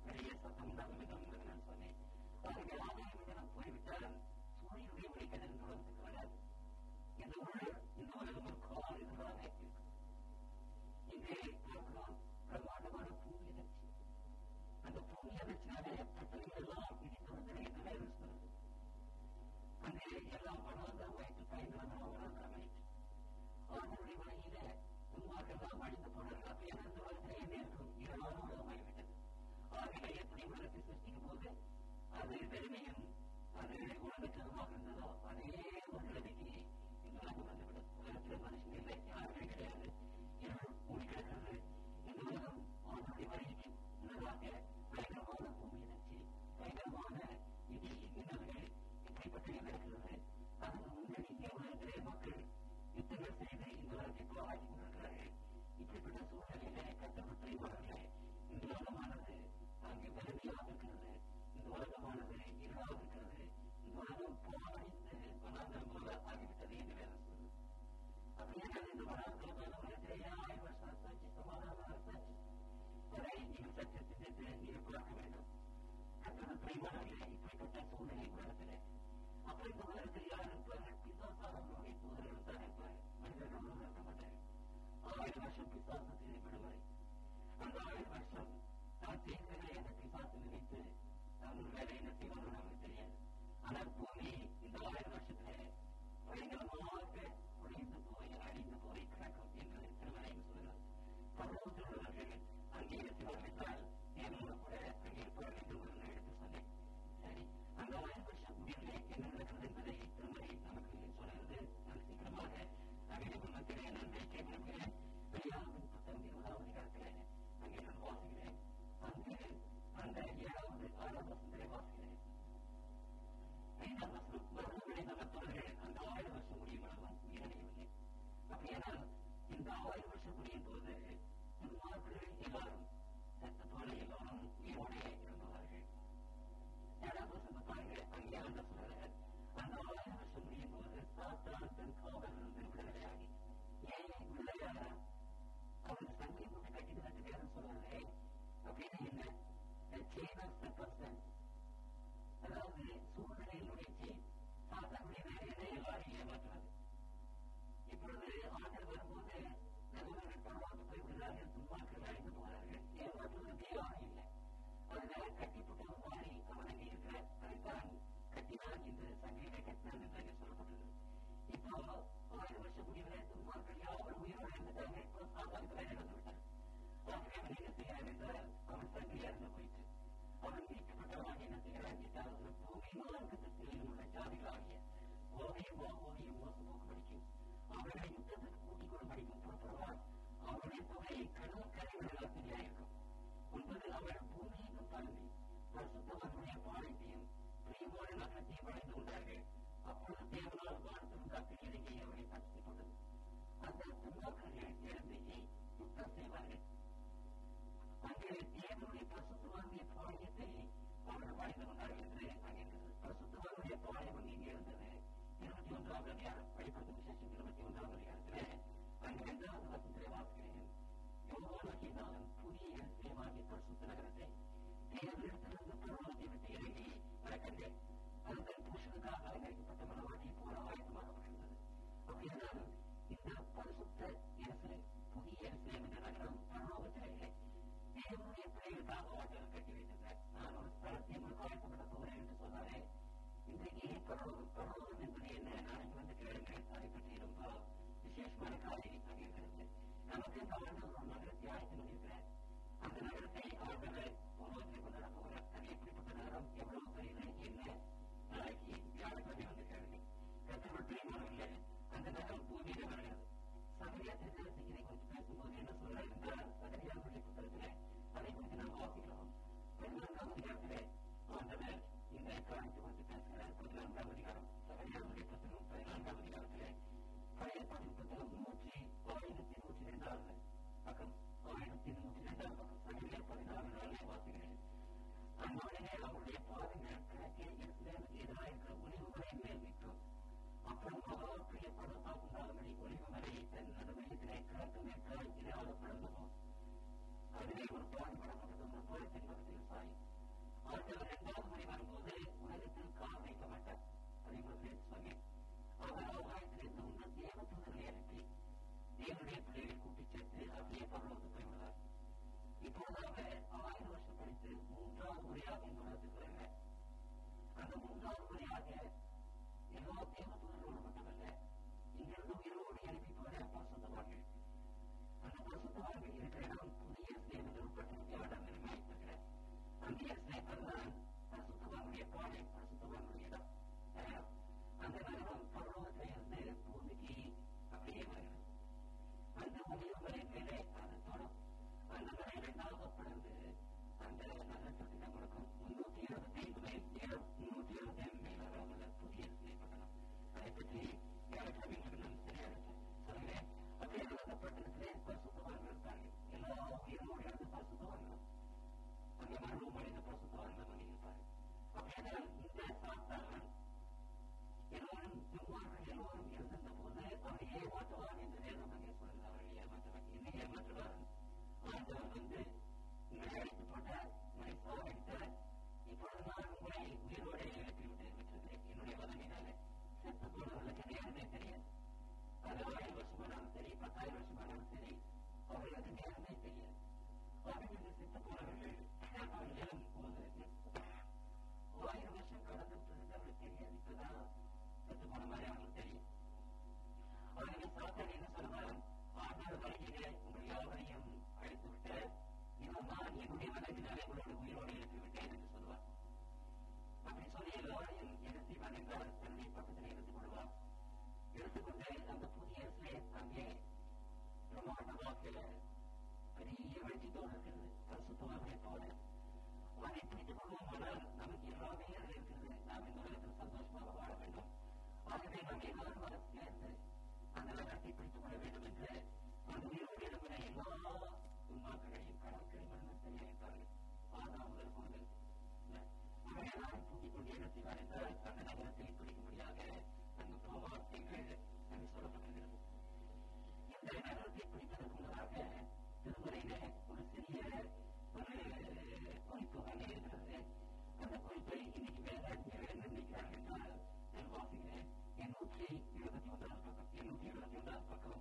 பெரிய சத்தம் உண்டாகும் என்று நான் சொன்னேன். அவர்கள் ஆதாயம் என்று போய்விட்டால் சூரியனுடைய ஒளிக்கதிர் உலகத்துக்கு வராது. இந்த உலகம் ஒரு கோல் என்றுதான் இருக்கும். இங்கே பார்க்கிறோம் பிரமாண்டமான பூமி அதிர்ச்சி. அந்த பூமி அதிர்ச்சியாலே பட்டங்கள் எல்லாம் இடித்து வந்து என்று வேறு சொல்லுது. அங்கே எல்லாம் வளர்ந்த வயிற்று பயங்கரமாக வளர்ந்தாயிற்று. அவர்களுடைய வழியில உண்மாக்கெல்லாம் அழிந்து போனார்கள். அப்ப அந்த உலகத்திலே நேற்றும் இரவான உலகமாகிவிட்டது. ஆகவே எப்படி உலகத்தை சிருஷ்டிக்கும் போது அது வெறுமையும் அது உலகத்தனமாக இருந்ததோ அதே ஒரு நிலைமைக்கு இந்த உலகம் வந்துவிடும். உலகத்தில் மனுஷன் இல்லை, யாருமே கிடையாது, இருள் மூடி கிடக்கிறது. இந்த உலகம் அவர்களுடைய வழிக்கு முன்னதாக பயங்கரமான பூமி அதிர்ச்சி, பயங்கரமான இடி மின்னல்கள் இப்படிப்பட்ட இருக்கிறது. அதற்கு முன்னாடி இங்கே உலகத்திலே மக்கள் யுத்தங்கள் செய்து இந்த உலகத்தை போராடி கொண்டிருக்கிறார்கள். இப்படிப்பட்ட சூழ்நிலையிலே கட்டப்பட்டு இந்த உலகமானது அங்கே வலிமையாக இருக்கிறது. இந்த உலகமானது இருளாக இருக்கிறது. இந்த உலகம் போராடிந்து வனாந்தரம் போல ஆகிவிட்டது என்று வேதம் சொல்லுது. அப்படியே இந்த வனாந்தரமான உலகத்திலே 1000 வருஷம் அரசாட்சி, சமாதான அரசாட்சி வரை நீங்கள் சற்று சிந்தித்து நீங்கள் பார்க்க வேண்டும். கட்டண பிரிமானங்களே இப்படிப்பட்ட சூழ்நிலை உலகத்திலே அப்ப இந்த உலகத்தில் யார் இருப்பார்கள்? பிசாசானவர்களுடைய தூதர்கள் தான் இருப்பார்கள். மனிதர்கள் இருக்க மாட்டார்கள். 1000 வருஷம் பிசாசத்திலே விடுமுறை. அந்த 1000 வருஷம் தான் செய்திகளை அந்த பிசாசு நினைத்து ஒரு வேலை என்ன செய்வார்கள் நமக்கு தெரியாது. ஆனால் பூமி இந்த 1000 வருஷத்திலே பயங்கரமாக ஒழிந்து போய் அழிந்து போய் கிடக்கும் என்று திருமணம் சொல்கிறார். பருவத்தில் உள்ளவர்கள் அங்கே இருக்கிறார்கள் ஏனோடு கூட அங்கே இருப்பார்கள் என்று ஒரு எடுத்து சொன்னேன். சரி, அந்த 1000 வருஷம் முடிவிலே என்ன நடக்கிறது என்பதை திருமணி நமக்கு சொல்கிறது. நான் சீக்கிரமாக அங்கே மத்தியிலே நான் வைக்க விரும்புகிறேன். வெளியாகும் புத்தகம் 20ஆம் அதிகாரத்தில் அங்கே நான் வாசிக்கிறேன். அங்கே அந்த 7வது 6வது வசனத்திலே வாசிக்கிறேன். 5ஆம் வசனம், மருந்துகளை நமத்தவர்கள் அந்த 1000 வருஷம் முடியும் அளவும் உயிரடையவில்லை. அப்படியானால் இந்த 1000 வருஷம் முடியும் போது துன்மார்கள் எல்லாரும் செத்து போல எல்லாரும் உயிரோடே இருந்துவார்கள். 7வது வசனம் பாருங்கள். அங்கே அந்த சொல்கிறார், அந்த 1000 வருஷம் முடியும் போது சாத்தான் தன் காவலிருந்து விடுதலையாகி ஏன் விடுதலையாக அவன் சங்கை போட்டு கட்டிக்கிறதுக்கு நேரம் சொல்றாரு. அப்படின்னு என்ன? அதாவது சூழ்நிலையினுடைய செயின் சாத்தானுடைய வேலையை எல்லாரையும் ஏமாற்றுறது. இப்பொழுது ஆண்டர் வரும்போது நல்லவர்கள் பரவாயில்ல போய் விடுறார்கள், துன்மார்கள் அழிந்து போகிறார்கள். ஏமாற்றுவதற்கு யாரும் இல்லை. அதனால கட்டிப்பட்ட மாறி அவன் அங்கே இருக்கிற அதைத்தான் கட்டினான் என்று சங்கையிலே கட்டினான் என்று அங்கே சொல்லப்பட்டது. இப்போ 1000 வருஷம் முடிவில் துன்மார்கள் யாரும் உயிரோடு இருந்துட்டாங்க. இப்போ சாத்தானுக்கு வேலை வந்து விட்டார். ஆகவே அவன் என்ன செய்யறான் என்றால் அவன் சங்கையா இருந்து போயிட்டு அவன் மீட்கப்பட்டவனாக என்ன செய்யறான் என்றால் பூமி 4 திசையிலும் உள்ள ஜாதிகளாகிய ஓவியம் மோசமாக படிக்கும் அவர்களை யுத்தத்துக்கு கூட்டிக் கொண்டு படிக்கும் புறப்படுவான். அவருடைய தொகை கடல் கரைவெளியாக தெரியாயிருக்கும். 9 அவள் பூமியையும் தாண்டி பரிசுத்தவனுடைய பாளையத்தையும் பிரியமான நகரத்தையும் வளைந்து கொண்டார்கள். அப்பொழுது தேவனால் வானத்திலும் காத்து இறங்கி அவரை பற்றிக் கொண்டது. அந்த துன்மாக்கர்கள் எழுந்து யுத்தம் செய்வார்கள். அங்கே தேவனுடைய பரிசுத்தவானுடைய பாளையத்தை அவர்கள் வளைந்து கொண்டார்கள் என்று அங்கே பரிசுத்தவானுடைய பாளையம் இங்கே இருந்தது. 21ஆம் அதிகாரம் வெளிப்படுத்தும் விசேஷம் 21ஆம் அதிகாரத்திலே அங்கே 2வது வசனத்திலே வாசிக்கிறேன். யோவானாகிய நான் புதிய எருசலேமாகிய பரிசுத்த நகரத்தை தேவனிடத்திலிருந்து பரலோகத்தை விட்டு இறங்கி கண்டேன். அது தன் புருஷனுக்காக அலங்கரிக்கப்பட்ட மணவாட்டியை போல ஆயத்தமாகப்பட்டிருந்தது. அப்படியானால் இந்த பரிசுத்த எருசலேம், புதிய எருசலேம் என்ற நகரம் பரலோகத்திலே தேவனுடைய பிள்ளைகளுக்காக வாசல் கட்டி வைத்திருக்கிறார். நான் ஒரு ஸ்தலத்தை உங்களுக்கு ஆயத்தப்பட போகிறேன் என்று சொன்னாரே. இன்றைக்கு பரலோகம் என்பது என்ன? நாளைக்கு வந்து கேளுங்கள். அதை பற்றி ரொம்ப விசேஷமான காரியம் அங்கே இருக்கிறது. நமக்கு இந்த ஆண்டவர் ஒரு நகரத்தை ஆயத்தம் பண்ணியிருக்கிறார். அந்த நகரத்தை ஆண்டவர் பூர்வத்தில் கொண்டாட போகிறார். அது எப்படிப்பட்ட நகரம், எவ்வளவு பெரியது, என்ன? நாளைக்கு வியாழக்கிழமை வந்து கேளுங்கள். கத்தர்கள் பிரியமானவர்களே, அந்த நகரம் பூமி அப்படியானால் இந்த சாத்தான் எல்லோரும் எல்லோரும் இருந்த போது அவரை ஏமாற்றுவான் என்று வேதம் அங்கே சொல்லுங்கள். அவரை ஏமாற்றுவான். என்ன ஏமாற்றுவான்? ஆண்டவர் உங்களை அழைத்து போட்டார், உங்களை சாவடித்தார், இப்பொழுது நான் உங்களை உயிரோடு எழுப்பிவிட்டு விட்டிருக்கிறேன். என்னுடைய வதவினாலே செத்து போனவர்களுக்கு நேரமே தெரியாது. அது 1000 வருஷமானாலும் சரி, 10,000 வருஷமானாலும் சரி, அவர்களுக்கு நேரமே தெரியாது. அவர்களுக்கு செத்து போனவர்கள் அவர்கள் எழும் போது 1000 வருஷம் கடந்துட்டு அவர்களுக்கு தெரியாது. இப்பதான் செத்து போன மாதிரி அவங்களுக்கு தெரியும். அவர்கள் சாத்தான் என்ன சொல்வார்? ஆண்டவர் வருகையிலே உங்கள் யாவரையும் அழைத்து விட்டு நான் என்னுடைய வளர்ச்சினாலே உங்களோட உயிரோடு எழுப்பிவிட்டேன் என்று சொல்வார். அப்படி சொல்லி எல்லாரையும் என்ன செய்வான் என்றால் தன்னுடைய பக்கத்தில் எடுத்துக் கொள்வார். எடுத்துக்கொண்டு அந்த புதிய அங்கே பிரமாண்டமாக பெரிய வெளிச்சத்தோடு இருக்கிறது, பரிசுத்தமாக போல அதை பிடித்துக் கொள்வோமானால் நமக்கு எல்லாமே அதில் இருக்கிறது. நாம் இந்த உலகத்தில் சந்தோஷமாக வாழ வேண்டும். ஆகவே நாம் எல்லாரும் அதை சேர்ந்து அந்த நகரத்தை பிடித்துக் கொள்ள வேண்டும் என்று அந்த உயிரோடு எழுப்பின எல்லா துன்மாக்களையும் கடற்கரை மரணத்தை அழைத்தார்கள். ஆதாம் முதல் கொண்டு இவரை எல்லாரும் தூக்கிக் கொண்டு என்ன செய்வார் என்றால் அந்த நகரத்தை பிடிக்கும்படியாக அங்கு போவார்த்தைகள் அங்கு சொல்லப்பட்டிருக்கிறது. இந்த நகரத்தை பிடிப்பதற்கு முன்னதாக திருமுறையில ஒரு சிறிய ஒரு குறிப்பு அங்கே இருக்கிறது. அந்த குறிப்பை இன்னைக்கு வேதாந்திகள் என்ன நினைக்கிறார்கள் என்றால் நான் வாசிக்கிறேன். 871 பக்கம் 871 பக்கம்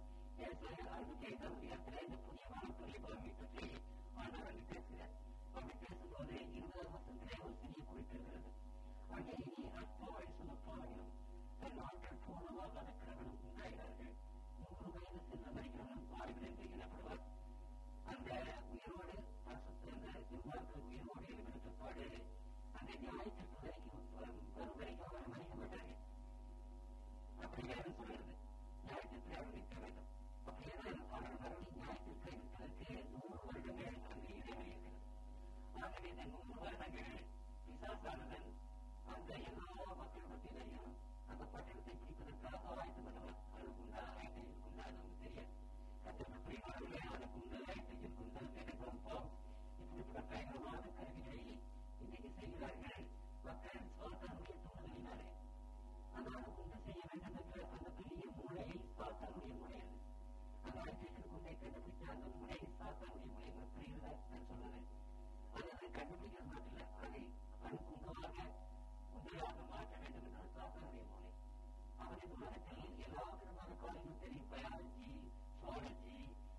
65 அதிகாரத்தில் இந்த புதிய வானத்துறை பூமி பற்றி ஆண்டவர் பேசுகிறார். அப்படி பேசும்போது 20 வருஷத்திலே ஒரு சிறிய குறிப்பு இருக்கிறது. அங்கே இனி அப்போ வயசுல போவர்களும் தன் நாட்கள் பூர்ணமாக நடக்கிறவர்களும் உண்டாகிறார்கள். 100 வயது சென்ற மனிதர்களும் வாழ்கள் என்று எண்ணப்படுவார். அந்த உயிரோடு நிர்வாகங்கள் உயிரோடு எழுப்பினப்பாடு அந்த நியாயத்திற்கு வரைக்கும் வரும் வரைக்கும் அவர் மறைக்க மாட்டார்கள். அப்படி வேறு சொல்கிறது, நியாயத்திற்கு அவர் நிற்க வேண்டும். அப்படியானால் அவர் மறுபடியும் நியாயத்திற்கு நிற்பதற்கு 100 வருடங்கள் அங்கு இடைவெளி இருக்கிறது. ஆகவே இந்த 100 வருடங்கள் பிசாசானவன் அந்த எல்லா மக்கள் மத்தியிலையும் அந்த பட்டணத்தை பிடிப்பதற்காக ஆயத்தம் பண்ணுவார். அதுக்குண்டா ஆயத்தை இருக்குண்டா நமக்கு தெரியாது. கத்தர்கள் பிரிவாளர்களே அதுக்குண்டு ஆயத்தை இருக்குண்டு நினைப்போம். இப்படிப்பட்ட பயங்கரமான கருவிகளை இன்னைக்கு செய்கிறார்கள் மக்கள் சாத்தானுடைய தூண்டுதலினாலே. ஆனால் உண்டு செய்ய வேண்டும் என்ற அந்த பெரிய மூளையை சாத்தானுடைய மூளையது. அந்த ஆட்சிக்கு கொண்டே கண்டுபிடித்த அந்த மூளை சாத்தானுடைய மூளை புரியுதா நான் சொல்றது? அதை கண்டுபிடிக்கிறது மட்டும் அதை அணுகுண்டமாக உண்மையாக மாற்ற வேண்டும் என்றால் சாத்தானுடைய மூளை. அவரின் உலகத்தில் எல்லா விதமான காரியங்களும் தெரியும். பயாலஜி, சுவாலஜி,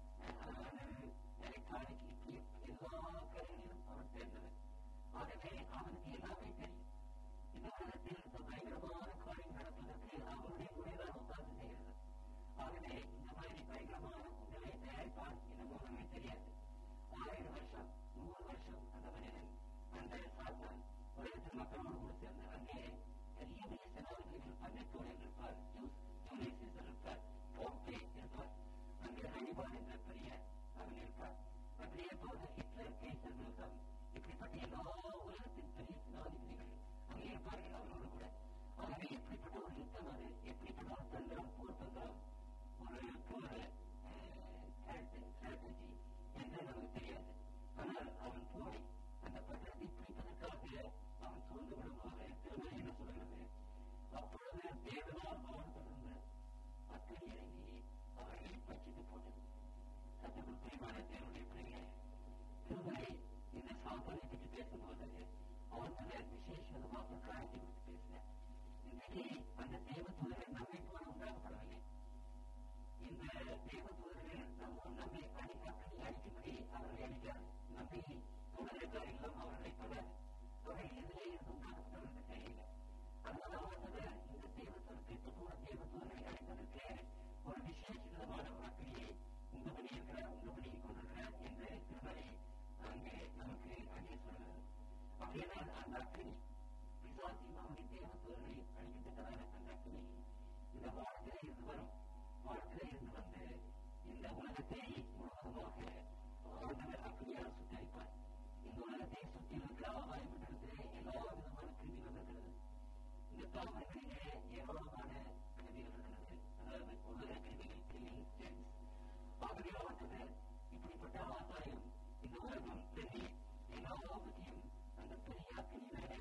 எலக்ட்ரானிக், இப்படி எல்லா கருவிகளும் அவர் தெரிந்தவர். ஆகவே அவனுக்கு எல்லாமே தெரியும். இந்த உலகத்தில் இந்த பயங்கரமான காரியம் நடப்பதற்கு அவருடைய முறைதான் உட்கார்ந்து செய்கிறது. ஆகவே இந்த மாதிரி பயங்கரமான உங்களை தயாரிப்பான் என்னமோ நமக்கு தெரியாது. 1000 வருஷம் 100 வருஷம் அந்த மனிதன் அந்த சாத்தான் உலகத்தில் மக்களோடு கூட சேர்ந்து அங்கே பெரிய பெரிய செலவுகளில் இருப்பார். நெட்டோரியல் இருப்பார், யூனிசிஸ் இருப்பார், போம்பே இருப்பார், அங்கே ஹனிபால் என்ற பெரிய அவன் இருப்பார். அப்படியே போது ஹிட்லர், கேசர், மில்கம், இப்படிப்பட்ட எல்லா உலகத்தின் பெரிய சினாதிபதிகள் அங்கே இருப்பார்கள் அவர்களோடு கூட. ஆகவே எப்படிப்பட்ட ஒரு யுத்தம் அது, எப்படிப்பட்ட ஒரு தந்திரம், போர் தந்திரம், ஒரு ஸ்ட்ராட்டஜி என்று நமக்கு தெரியாது. ஆனால் அவன் போய் அந்த பட்டணத்தை பிடிப்பதற்காக அவன் சூழ்ந்து விடும்போது திருமணம் என்ன சொல்கிறது? அப்பொழுது தேவனால் வாழ்ந்திருந்த அக்கறை இறங்கி அவர்களை பச்சித்து போட்டது. சட்டத்தில் பிரிவான தேவனுடைய பிள்ளைகளை திருமலை இந்த சாத்தானை பற்றி பேசும்போது அவன் சில விசேஷமாக காரியத்தை குறித்து பேசினார். இன்றைக்கு அந்த தேவதூதர்கள் நம்மை போல உண்டாக்கப்படவில்லை. இந்த தேவதூதர்கள் நம்மை அடிக்கடி அடிக்கும்படி அவர்களை அடிக்கிறார். நம்மை தூதர்கள் எல்லாம் அவர்களை தொடாது. அவர்கள் எதிரே இருந்து உண்டாக்கப்பட்டவர்கள் தெரியல. அதனால இந்த தேவத்தூர் கெட்டு போன தேவதூதர்களை அடிப்பதற்கு ஒரு விசேஷமான ஒரு அக்கடியை உங்க பணி இருக்கிறார், உங்க பணியை கொண்டிருக்கிறார் என்று திருமலை அங்கே நமக்கு அங்கே சொல்கிறது. அப்படியானால் அந்த அக்கடி பிசாசி அவருடைய தேவத்தூர்களை அழிக்கின்றதான அந்த அக்கடி இந்த வானத்திலே இருந்து வரும். வானத்திலே இருந்து வந்து இந்த உலகத்தை முழுவதுமாக ஆண்டவர் அக்கடியால் சுட்டரிப்பார். இந்த உலகத்தை சுற்றி இருக்கிற ஆதாய மண்டலத்திலே எல்லா விதமான கிருமிகள் இருக்கிறது. இந்த தாவரங்களிலே ஏராளமான கிருமிகள் இருக்கிறது. அதாவது உலக கிருமிகள், கில்லிங் ஜென்ஸ். ஆகவே ஆண்டவர் இப்படிப்பட்ட ஆதாயம் இந்த உலகம் பெரிய எல்லாவற்றையும் அந்த பெரிய அக்கடியிலே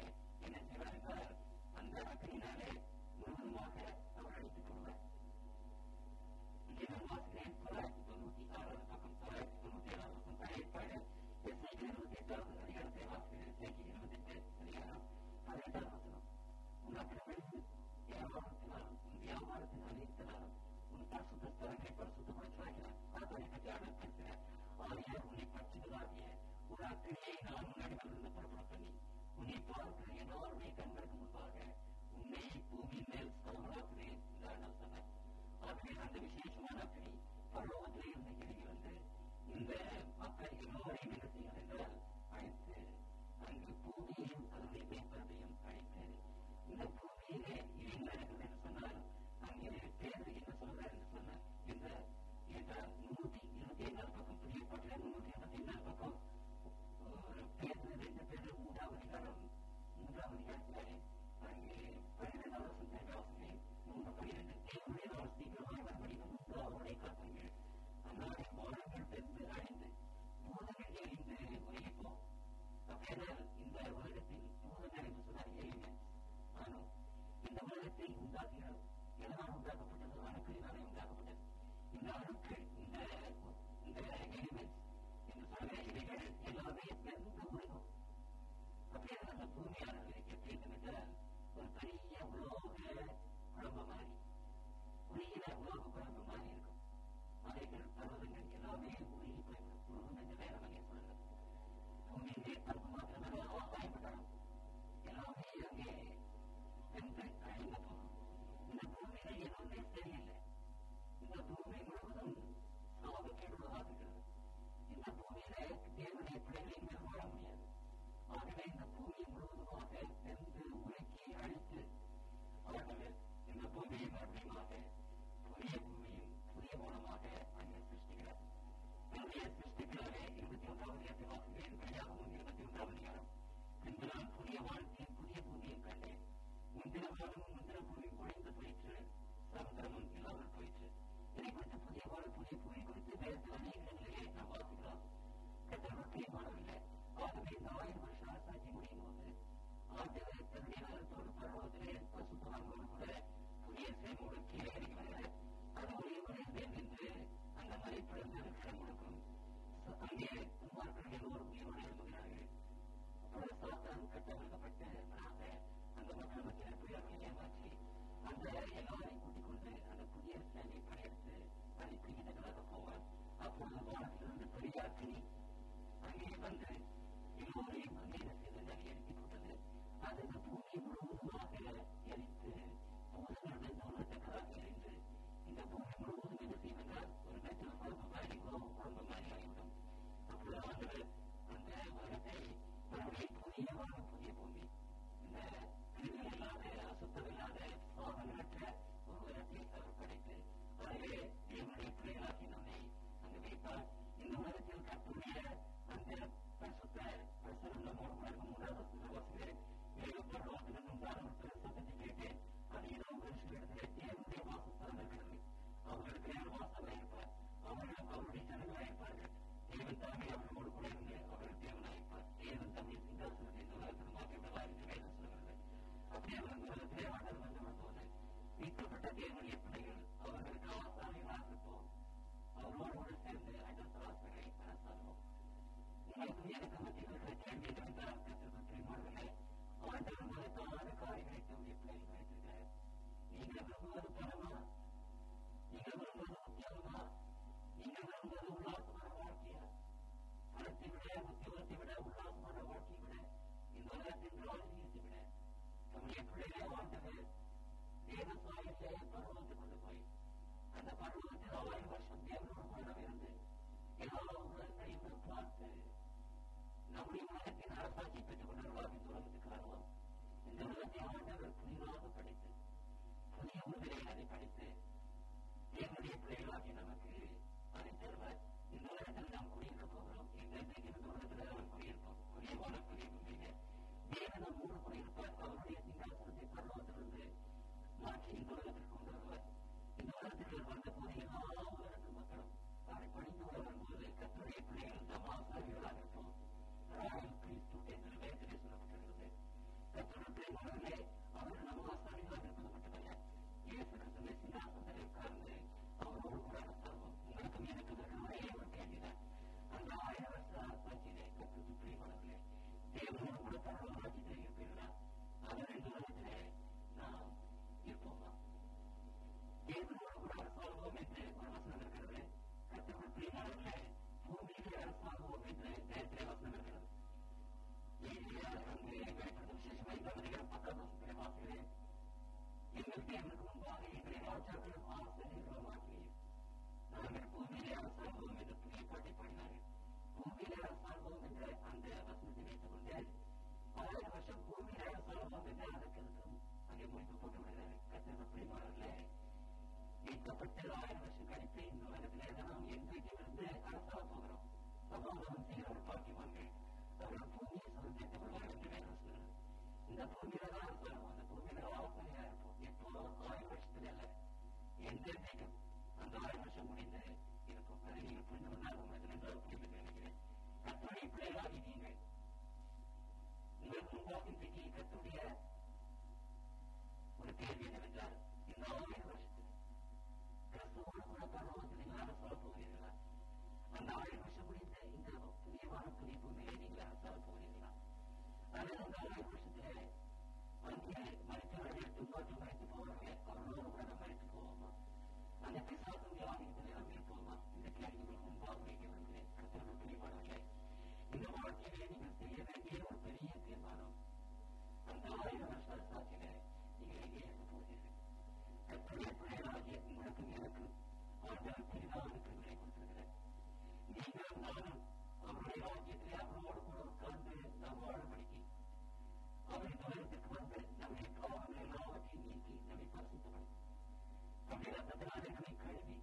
என்ன செய்வார் என்றால் அந்த அக்கினியினாலே முழுவதுமாக அவர் அழித்துக் கொள்வார். இங்கே நான் வாசிக்கிறேன் 996 பக்கம் 997 பக்கம் பழையற்பாடு எஸ்ஐக்கு 28வது அதிகாரத்தை வாசிக்கிறேன். எஸ்ஐக்கு 28 அதிகாரம் 18வது வசனம். உனக்கு விழுந்து வியாபாரத்தினாலும் உன் வியாபாரத்தின் அனைத்தினாலும் உன் பரிசுத்த ஸ்தலங்களை பரிசுத்தப்படுத்துகிறார். அதை பற்றி அடப்படுத்துகிறார். ஆகியார் உன்னை பற்றுவதாகிய ஒரு அக்கினியை நான் முன்னாடி புறப்பட பண்ணி உன்னை பார்க்கிற எல்லாருடைய கண்களுக்கு முன்பாக உன்னை பூமியின் மேல் ஸ்தலங்களாக்குவேன் என்று நான் சொன்னேன். ஆகவே அந்த விசேஷமான அக்கினி பரலோகத்திலே இருந்து இறங்கி வந்து இந்த மக்கள் எல்லோரையும் என்ன செய்யும் என்றால் அழைத்து அங்கு பூமியையும் அதனுடைய மேற்பரப்பையும் அழைத்தது. இந்த பூமியிலே இது என்ன நடக்குது என்று சொன்னால் அங்கே பேர் என்ன சொல்றார் என்று சொன்னார். இந்த 124 பக்கம் புரியப்பட்ட 124 பக்கம் பேர் 2 பேர் 3வது அதிகாரத்திலே அங்கே 12வது வசனத்தை வாசிக்கிறேன். 3:12 தேவனுடைய நாள் சீக்கிரமாக வரும்படியும் அவருடைய காத்துங்கள். அந்நாளை வானங்கள் வெந்து அழிந்து பூதங்கள் எரிந்து உயிர்ப்போம். அப்படியானால் இந்த உலகத்தில் பூதங்கள் என்று சொன்னால் எலிமெண்ட்ஸ். ஆனால் இந்த உலகத்தை உண்டாக்குகிறது எதனால் உண்டாக்கப்பட்டது? அணுக்களினாலே உண்டாக்கப்பட்டது. இந்த அணுக்கள் இந்த எலிமெண்ட்ஸ் என்று சொல்ல இவைகள் எல்லாமே வெந்து உருகும். அப்படியான அந்த பூமியானது எப்படி என்றால் ஒரு பெரிய உலோக குழம்பு மாதிரி உருகின உலோக குழம்பு மாதிரி இருக்கும். மலைகள் பருவதங்கள் எல்லாமே உருகி போய்விடும். உருகும் என்று வேற வகையை சொல்லுங்கள். பூமியின் மேற்பரப்பு மாத்திரமல்ல ஆகாயப்பட்டாலும் எல்லாமே அங்கே வென்று அழிந்து போகும். இந்த பூமியில எதுவுமே சரியில்லை. இந்த பூமி முழுவதும் சாபக்கேடுள்ளதாக இருக்கிறது. இந்த பூமியில தேவனுடைய பிள்ளைகளின் மேல் வாழ முடியாது. ஆகவே இந்த பூமி முழுவதுமாக வெந்து உருக்கி அழித்து அவர்கள் இந்த பூமியை மறுபடியுமாக புதிய பூமியும் புதிய மூலமாக அங்கே சிருஷ்டிக்கிறார். என்னுடைய சிருஷ்டிகளாலே 21வது வாசிக்கிறேன். வெளியாகவும் 21வது அதிகாரம். பின்பு நான் புதிய வாழ்க்கையும் புதிய பூமியும் கண்டேன். முந்தின வானமும் முந்தின பூமியும் ஒழிந்து போயிற்று, சமுத்திரமும் இல்லாமல் போயிற்று. இதை குறித்து புதிய வானம் புதிய பூமி குறித்து வேறு அநேக இடங்களிலே நாம் வாசிக்கிறோம். கட்டளை மாறவில்லை. ஆகவே இந்த 1000 வருஷ அரசாட்சி முடியும் போது ஆண்டவர் தன்னுடைய நலத்தோடு பரலோகத்திலே பசுத்தவான்களோடு கூட புதிய சேமோடு கீழே இறங்கி வருகிறார். அது ஒளியவரே என்று அந்த மலை பிளந்து இடம் கொடுக்கும். அங்கே குமார்கள் எல்லோரும் உயிரோடு எழுதுகிறார்கள். அப்பொழுது சாத்தான் கட்டமைக்கப்பட்டு அந்த மக்கள் மத்தியில் போய் அவர்களை ஏமாற்றி அந்த எல்லாரையும் கூட்டிக் கொண்டு அந்த புதிய சேனை படையெடுத்து அதை பிடித்ததாக போவார். அப்பொழுது வானத்திலிருந்து பெரிய அக்கினி அங்கே வந்து எல்லோரையும் அங்கே செய்து எரித்து போட்டது. அது இந்த பூமி முழுவதுமாக எரித்து பூதங்களுடன் தோன்றத்தக்கதாக எரிந்து இந்த பூமி முழுவதும் என்ன செய்வதால் ஒரு மெட்டல் குழம்பு மாதிரி குழம்பு மாதிரி ஆகிவிடும். அப்பொழுது ஆண்டவர் அந்த உலகத்தை மறுபடியும் புதிய பூமி இந்த கிருமி இல்லாத அசுத்தம் இல்லாத சாதனமற்ற ஒரு உலகத்தை அவர் படைத்து அதிலே தேவனுடைய பிள்ளைகளாக்கி நம்மை அங்கு வைத்தார். இந்த உலகத்தில் கட்டுடைய அந்த பரிசுத்த பிரசனம் நம்மோடு கூட 3வது வாசிக்கிறேன். பரலோகத்திலிருந்து உண்டான ஒரு பிரசனத்தை கேட்டேன். அது ஏதோ மனுஷர்களிடத்திலே தேவனுடைய வாசஸ்தலம் இருக்கிறது. அவர்களுக்கு யார் வாசமாக இருப்பார்? அவர்களும் அவருடைய ஜனங்களாக இருப்பார்கள். தேவன் தாமே அவர்களோடு கூட இருந்து அவர்கள் தேவனாயிருப்பார். தேவன் தம்முடைய சிங்காசனத்தை இந்த உலகத்தில் மாற்றிவிடலாம் என்று வேதம் சொல்கிறது. அப்படியே அந்த உலகத்திலே ஆண்டவர் வந்தபோது மீட்கப்பட்ட தேவனுடைய பிள்ளைகள் அவர்களுக்கு ஆசாரியர்களாக இருப்போம். அவரோடு கூட சேர்ந்து அண்டசராசனை அரசாடுவோம். உங்களுக்கு எனக்கு மத்தியில் இருக்கிற கேள்வி என்னவென்றால் கற்றுக்கொண்டு மாணவர்களே, ஆண்டவர் மகத்தான காரியங்களை தம்முடைய பிள்ளைகள் வைத்திருக்கிறார். நீங்கள் விரும்புவது பணமா? நீங்கள் விரும்புவது உத்தியோகமா? நீங்கள் விரும்புவது உல்லாசமான வாழ்க்கையா? பணத்தை விட உத்தியோகத்தை விட உல்லாசமான வாழ்க்கையை விட இந்த உலகத்தின் ராஜ்யத்தை விட தம்முடைய பிள்ளைகளை ஆண்டவர் தேவ சாயத்தை பருவத்தை கொண்டு போய் அந்த பருவத்தில் 1000 வருஷம் தேவனோடு கூட இருந்து எல்லா உலகத்தையும் பார்த்து நம்முடைய உலகத்தின் அரசாட்சி பெற்றுக் கொண்டிருவார். இந்த உலகத்துக்கு காரணம் இந்த உலகத்தை ஆண்டவர் புதிதாக படைத்து புதிய உண்மையை அதை படித்து தேவனுடைய பிள்ளைகளாகி நமக்கு அதை தருவார். இந்த உலகத்தில் நாம் குடியிருக்க போகிறோம். எங்களுக்கு இந்த உலகத்தில் நாம் குடியிருப்போம். குடியவான புதிய உண்மையை தேவன் நம்மோடு குடியிருப்பார். அவருடைய சிங்காசனத்தை பரலோகத்திலிருந்து மாற்றி இந்த உலகத்திற்கு கொண்டு வருவார். இந்த உலகத்தில் வந்த போது எல்லா உலகத்து மக்களும் அவரை படித்து வரும்போது கர்த்தருடைய பிள்ளைகள் தம் ஆசாரியர்களாக இருப்போம். ராயல் பிரீஸ்ட்ஹுட் என்று வேதத்திலே சொல்லப்பட்டிருக்கிறது. கர்த்தருடைய தேவனோடு கூட அரசாங்குவோம் என்று ஒரு வசனம் இருக்கிறது. கர்த்தருக்குள் பிரியமானவர்களே, பூமியிலே அரசாங்குவோம் என்று நேரத்திலே வசனம் இருக்கிறது. அங்கே வெளிப்படுத்தும் விசேஷமாக 10 வாசிக்கிறேன். எங்கள் தேவனுக்கு முன்பாக எங்களை ராஜாக்களும் ஆசிரியர்களும் ஆக்கினீர். நாங்கள் பூமியிலே அரசாங்குவோம் என்று புதிய பாட்டை பாடினார்கள். பூமியிலே அரசாங்குவோம் என்ற அந்த வசனத்தை வைத்துக் கொண்டு 1000 வருஷம் பூமியிலே அரசாங்குவோம் என்று அதற்கு அங்கே முடித்து போட்டு விடுகிறார்கள். கர்த்தருக்குள் பிரியமானவர்களே, மீட்கப்பட்ட 1000 வருஷம் கழித்து இந்த உலகத்திலே நாம் என்றைக்கிலிருந்து அரசாக போகிறோம். சமாதானம் செய்கிற ஒரு பாக்கியவான்கள் அவர்கள் பூமியை சுதந்திரித்துக் கொள்வார்கள் என்று வேதம் சொல்கிறது. இந்த பூமியில தான் அரசாங்கம், அந்த பூமியில ஆசனையா இருப்போம். எப்போ 1000 வருஷத்துல அல்ல, என்றைக்கும் அந்த 1000 வருஷம் முடிந்து இருக்கும். அதை நீங்கள் புரிந்து கொண்டால் உங்களுக்கு நன்றாக புரிந்து நினைக்கிறேன். கர்த்தருடைய பிள்ளைகளாகி நீங்கள் உங்களுக்கு முன்பாக இன்றைக்கு கர்த்தருடைய ஒரு கேள்வி என்னவென்றால், இந்த 1000 வருஷத்தில் கிறிஸ்துவோடு கூட பரலோகத்தில் நீங்கள் அரசாக போகிறீர்களா? அந்த 1000 வருஷம் முடிந்த இந்த புதிய வானம் புதிய பூமியிலே நீங்கள் அரசாக போகிறீர்களா? அல்லது அந்த 1000 வருஷத்திலே அங்கே மறித்தவர்கள் துன்பாற்றி மறைத்து போவார்கள், அவர்களோடு கூட நாம் மறைத்து போவோமா? அந்த பிசாசும் வியாதியத்திலே நாம் இருப்போமா? இந்த கேள்விகளுக்கு முன்பாக வைக்க விரும்புகிறேன். கர்த்தருக்குள் பிரியமானவர்களே, இந்த வாழ்க்கையிலே நீங்கள் செய்ய வேண்டிய ஒரு பெரிய தீர்மானம், அந்த 1000 வருஷ அரசாட்சியிலே நீங்கள் எங்கே இருக்க போகிறீர்கள்? கர்த்தருடைய பிள்ளைகளாகிய உங்களுக்கு எனக்கு ஆண்டவர் பெரிதான கிருபையை கொடுத்திருக்கிறார். நீங்கள் நானும் அவருடைய ராஜ்யத்திலே அவரோடு கூட உட்கார்ந்து நாம் வாழபடிக்கு அவர் இந்த உலகத்திற்கு வந்து நம்முடைய பாவங்கள் எல்லாவற்றையும் நீக்கி நம்மை பரிசுத்தப்படும் நம்முடைய ரத்தத்தினாலே நம்மை கழுவி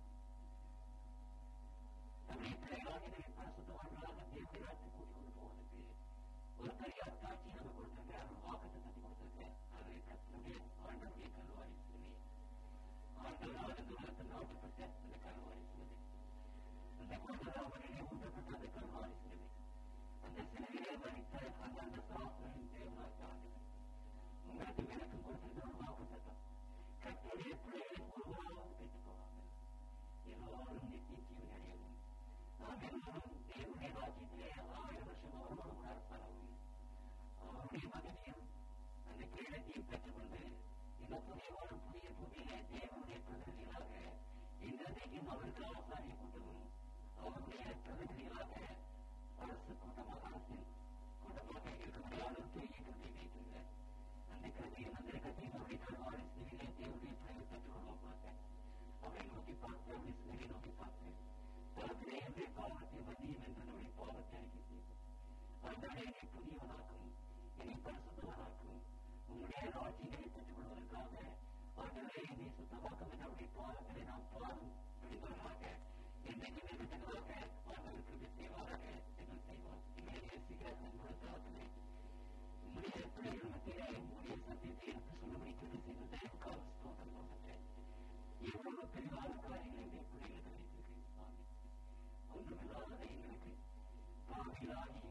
நம்முடைய பிள்ளைகளாக நம்மை பரிசுத்தவான்களாக தேவனுடைய நாட்டுக்கு கூட்டிக் கொண்டு போவதற்கு ஒரு பெரிய அத்தாட்சியை நம்ம கொடுத்திருக்கிறார், ஒரு வாக்கத்தை தட்டி கொடுத்திருக்கிறார். அது கர்த்தருடைய ஆண்டவருடைய கல்வாரி சிலுவை. ஆண்டவரால் இந்த உலகத்தில் நாட்டப்பட்ட அந்த கல்வாரி சிலுவை, அந்த கொண்டவர்களிலே ஊற்றப்பட்ட அந்த கல்வாரி சிலுவை, அந்த சிலுவையிலே மரித்த அந்த சாஸ்திரின் தேவனாகிய ஆண்டவர் உங்களுக்கு எனக்கும் கொடுத்திருக்கிற ஒரு வாக்குத்தத்தம். கர்த்தருடைய பிள்ளைகளை ஒருவராவது பெற்றுக் கொள்வார்கள், எல்லோரும் நித்திய ஜீவனை அடையவும், நாம் எல்லோரும் தேவனுடைய ராஜ்யத்திலே 1000 வருஷம் அவரோடு கூட அரசாகவும் அவருடைய மகனையும் அந்த கிரீடத்தையும் பெற்றுக்கொண்டு இந்த புதிய வாழும் புதிய பூமியிலே தேவனுடைய பிரதிநிதிகளாக இன்றைக்கும் அவருக்கு ஆசாரிய கூட்டமும் அவருடைய பிரதிநிதிகளாக அரசு கூட்டமாக அரசின் கூட்டமாக இருக்கும்படியான பெரிய கிருதியை வைத்துள்ளார். அந்த கிருதியை அந்த கட்சியும் அவருடைய கல்வாரி சிலுவையிலே தேவனுடைய பிள்ளைகள் பெற்றுக்கொள்வோம் பார்த்தேன். அவரை நோக்கி பார்த்து அவருடைய சிலுவை நோக்கி பார்த்து தனத்திலே என்னுடைய பாவத்தை மதியம் என்று நம்முடைய பாவத்தை அறிக்கை செய்து ஆண்டவரே என்னை புதியவனாக்கும், என்னை பரிசுத்தவனாக்கும், உங்களுடைய ராஜ்யங்களை பெற்றுக் கொள்வதற்காக ஆண்டவரே என்னை சுத்தமாக்கும் என்று அவருடைய பாவங்களை நாம் பாடும் பிடித்தவர்களாக இன்றைக்கு நிறுவனங்களாக ஆண்டவருக்கு செய்வாராக. எங்கள் செய்வோம். எங்களை நேசிக்கிற அன்புள்ள தளத்திலே உங்களுடைய பிள்ளைகள் மத்தியிலே உங்களுடைய சத்தியத்தை எடுத்து சொல்லும்படி கிருபை செய்து தயவுக்காக ஸ்தோத்திரம் கொண்டேன். எவ்வளவு பெரிதான காரியங்களை எங்கள் பிள்ளைகளுக்கு வைத்திருக்கிறேன் சுவாமி. ஒன்றுமில்லாத எங்களுக்கு பாவிகளாகி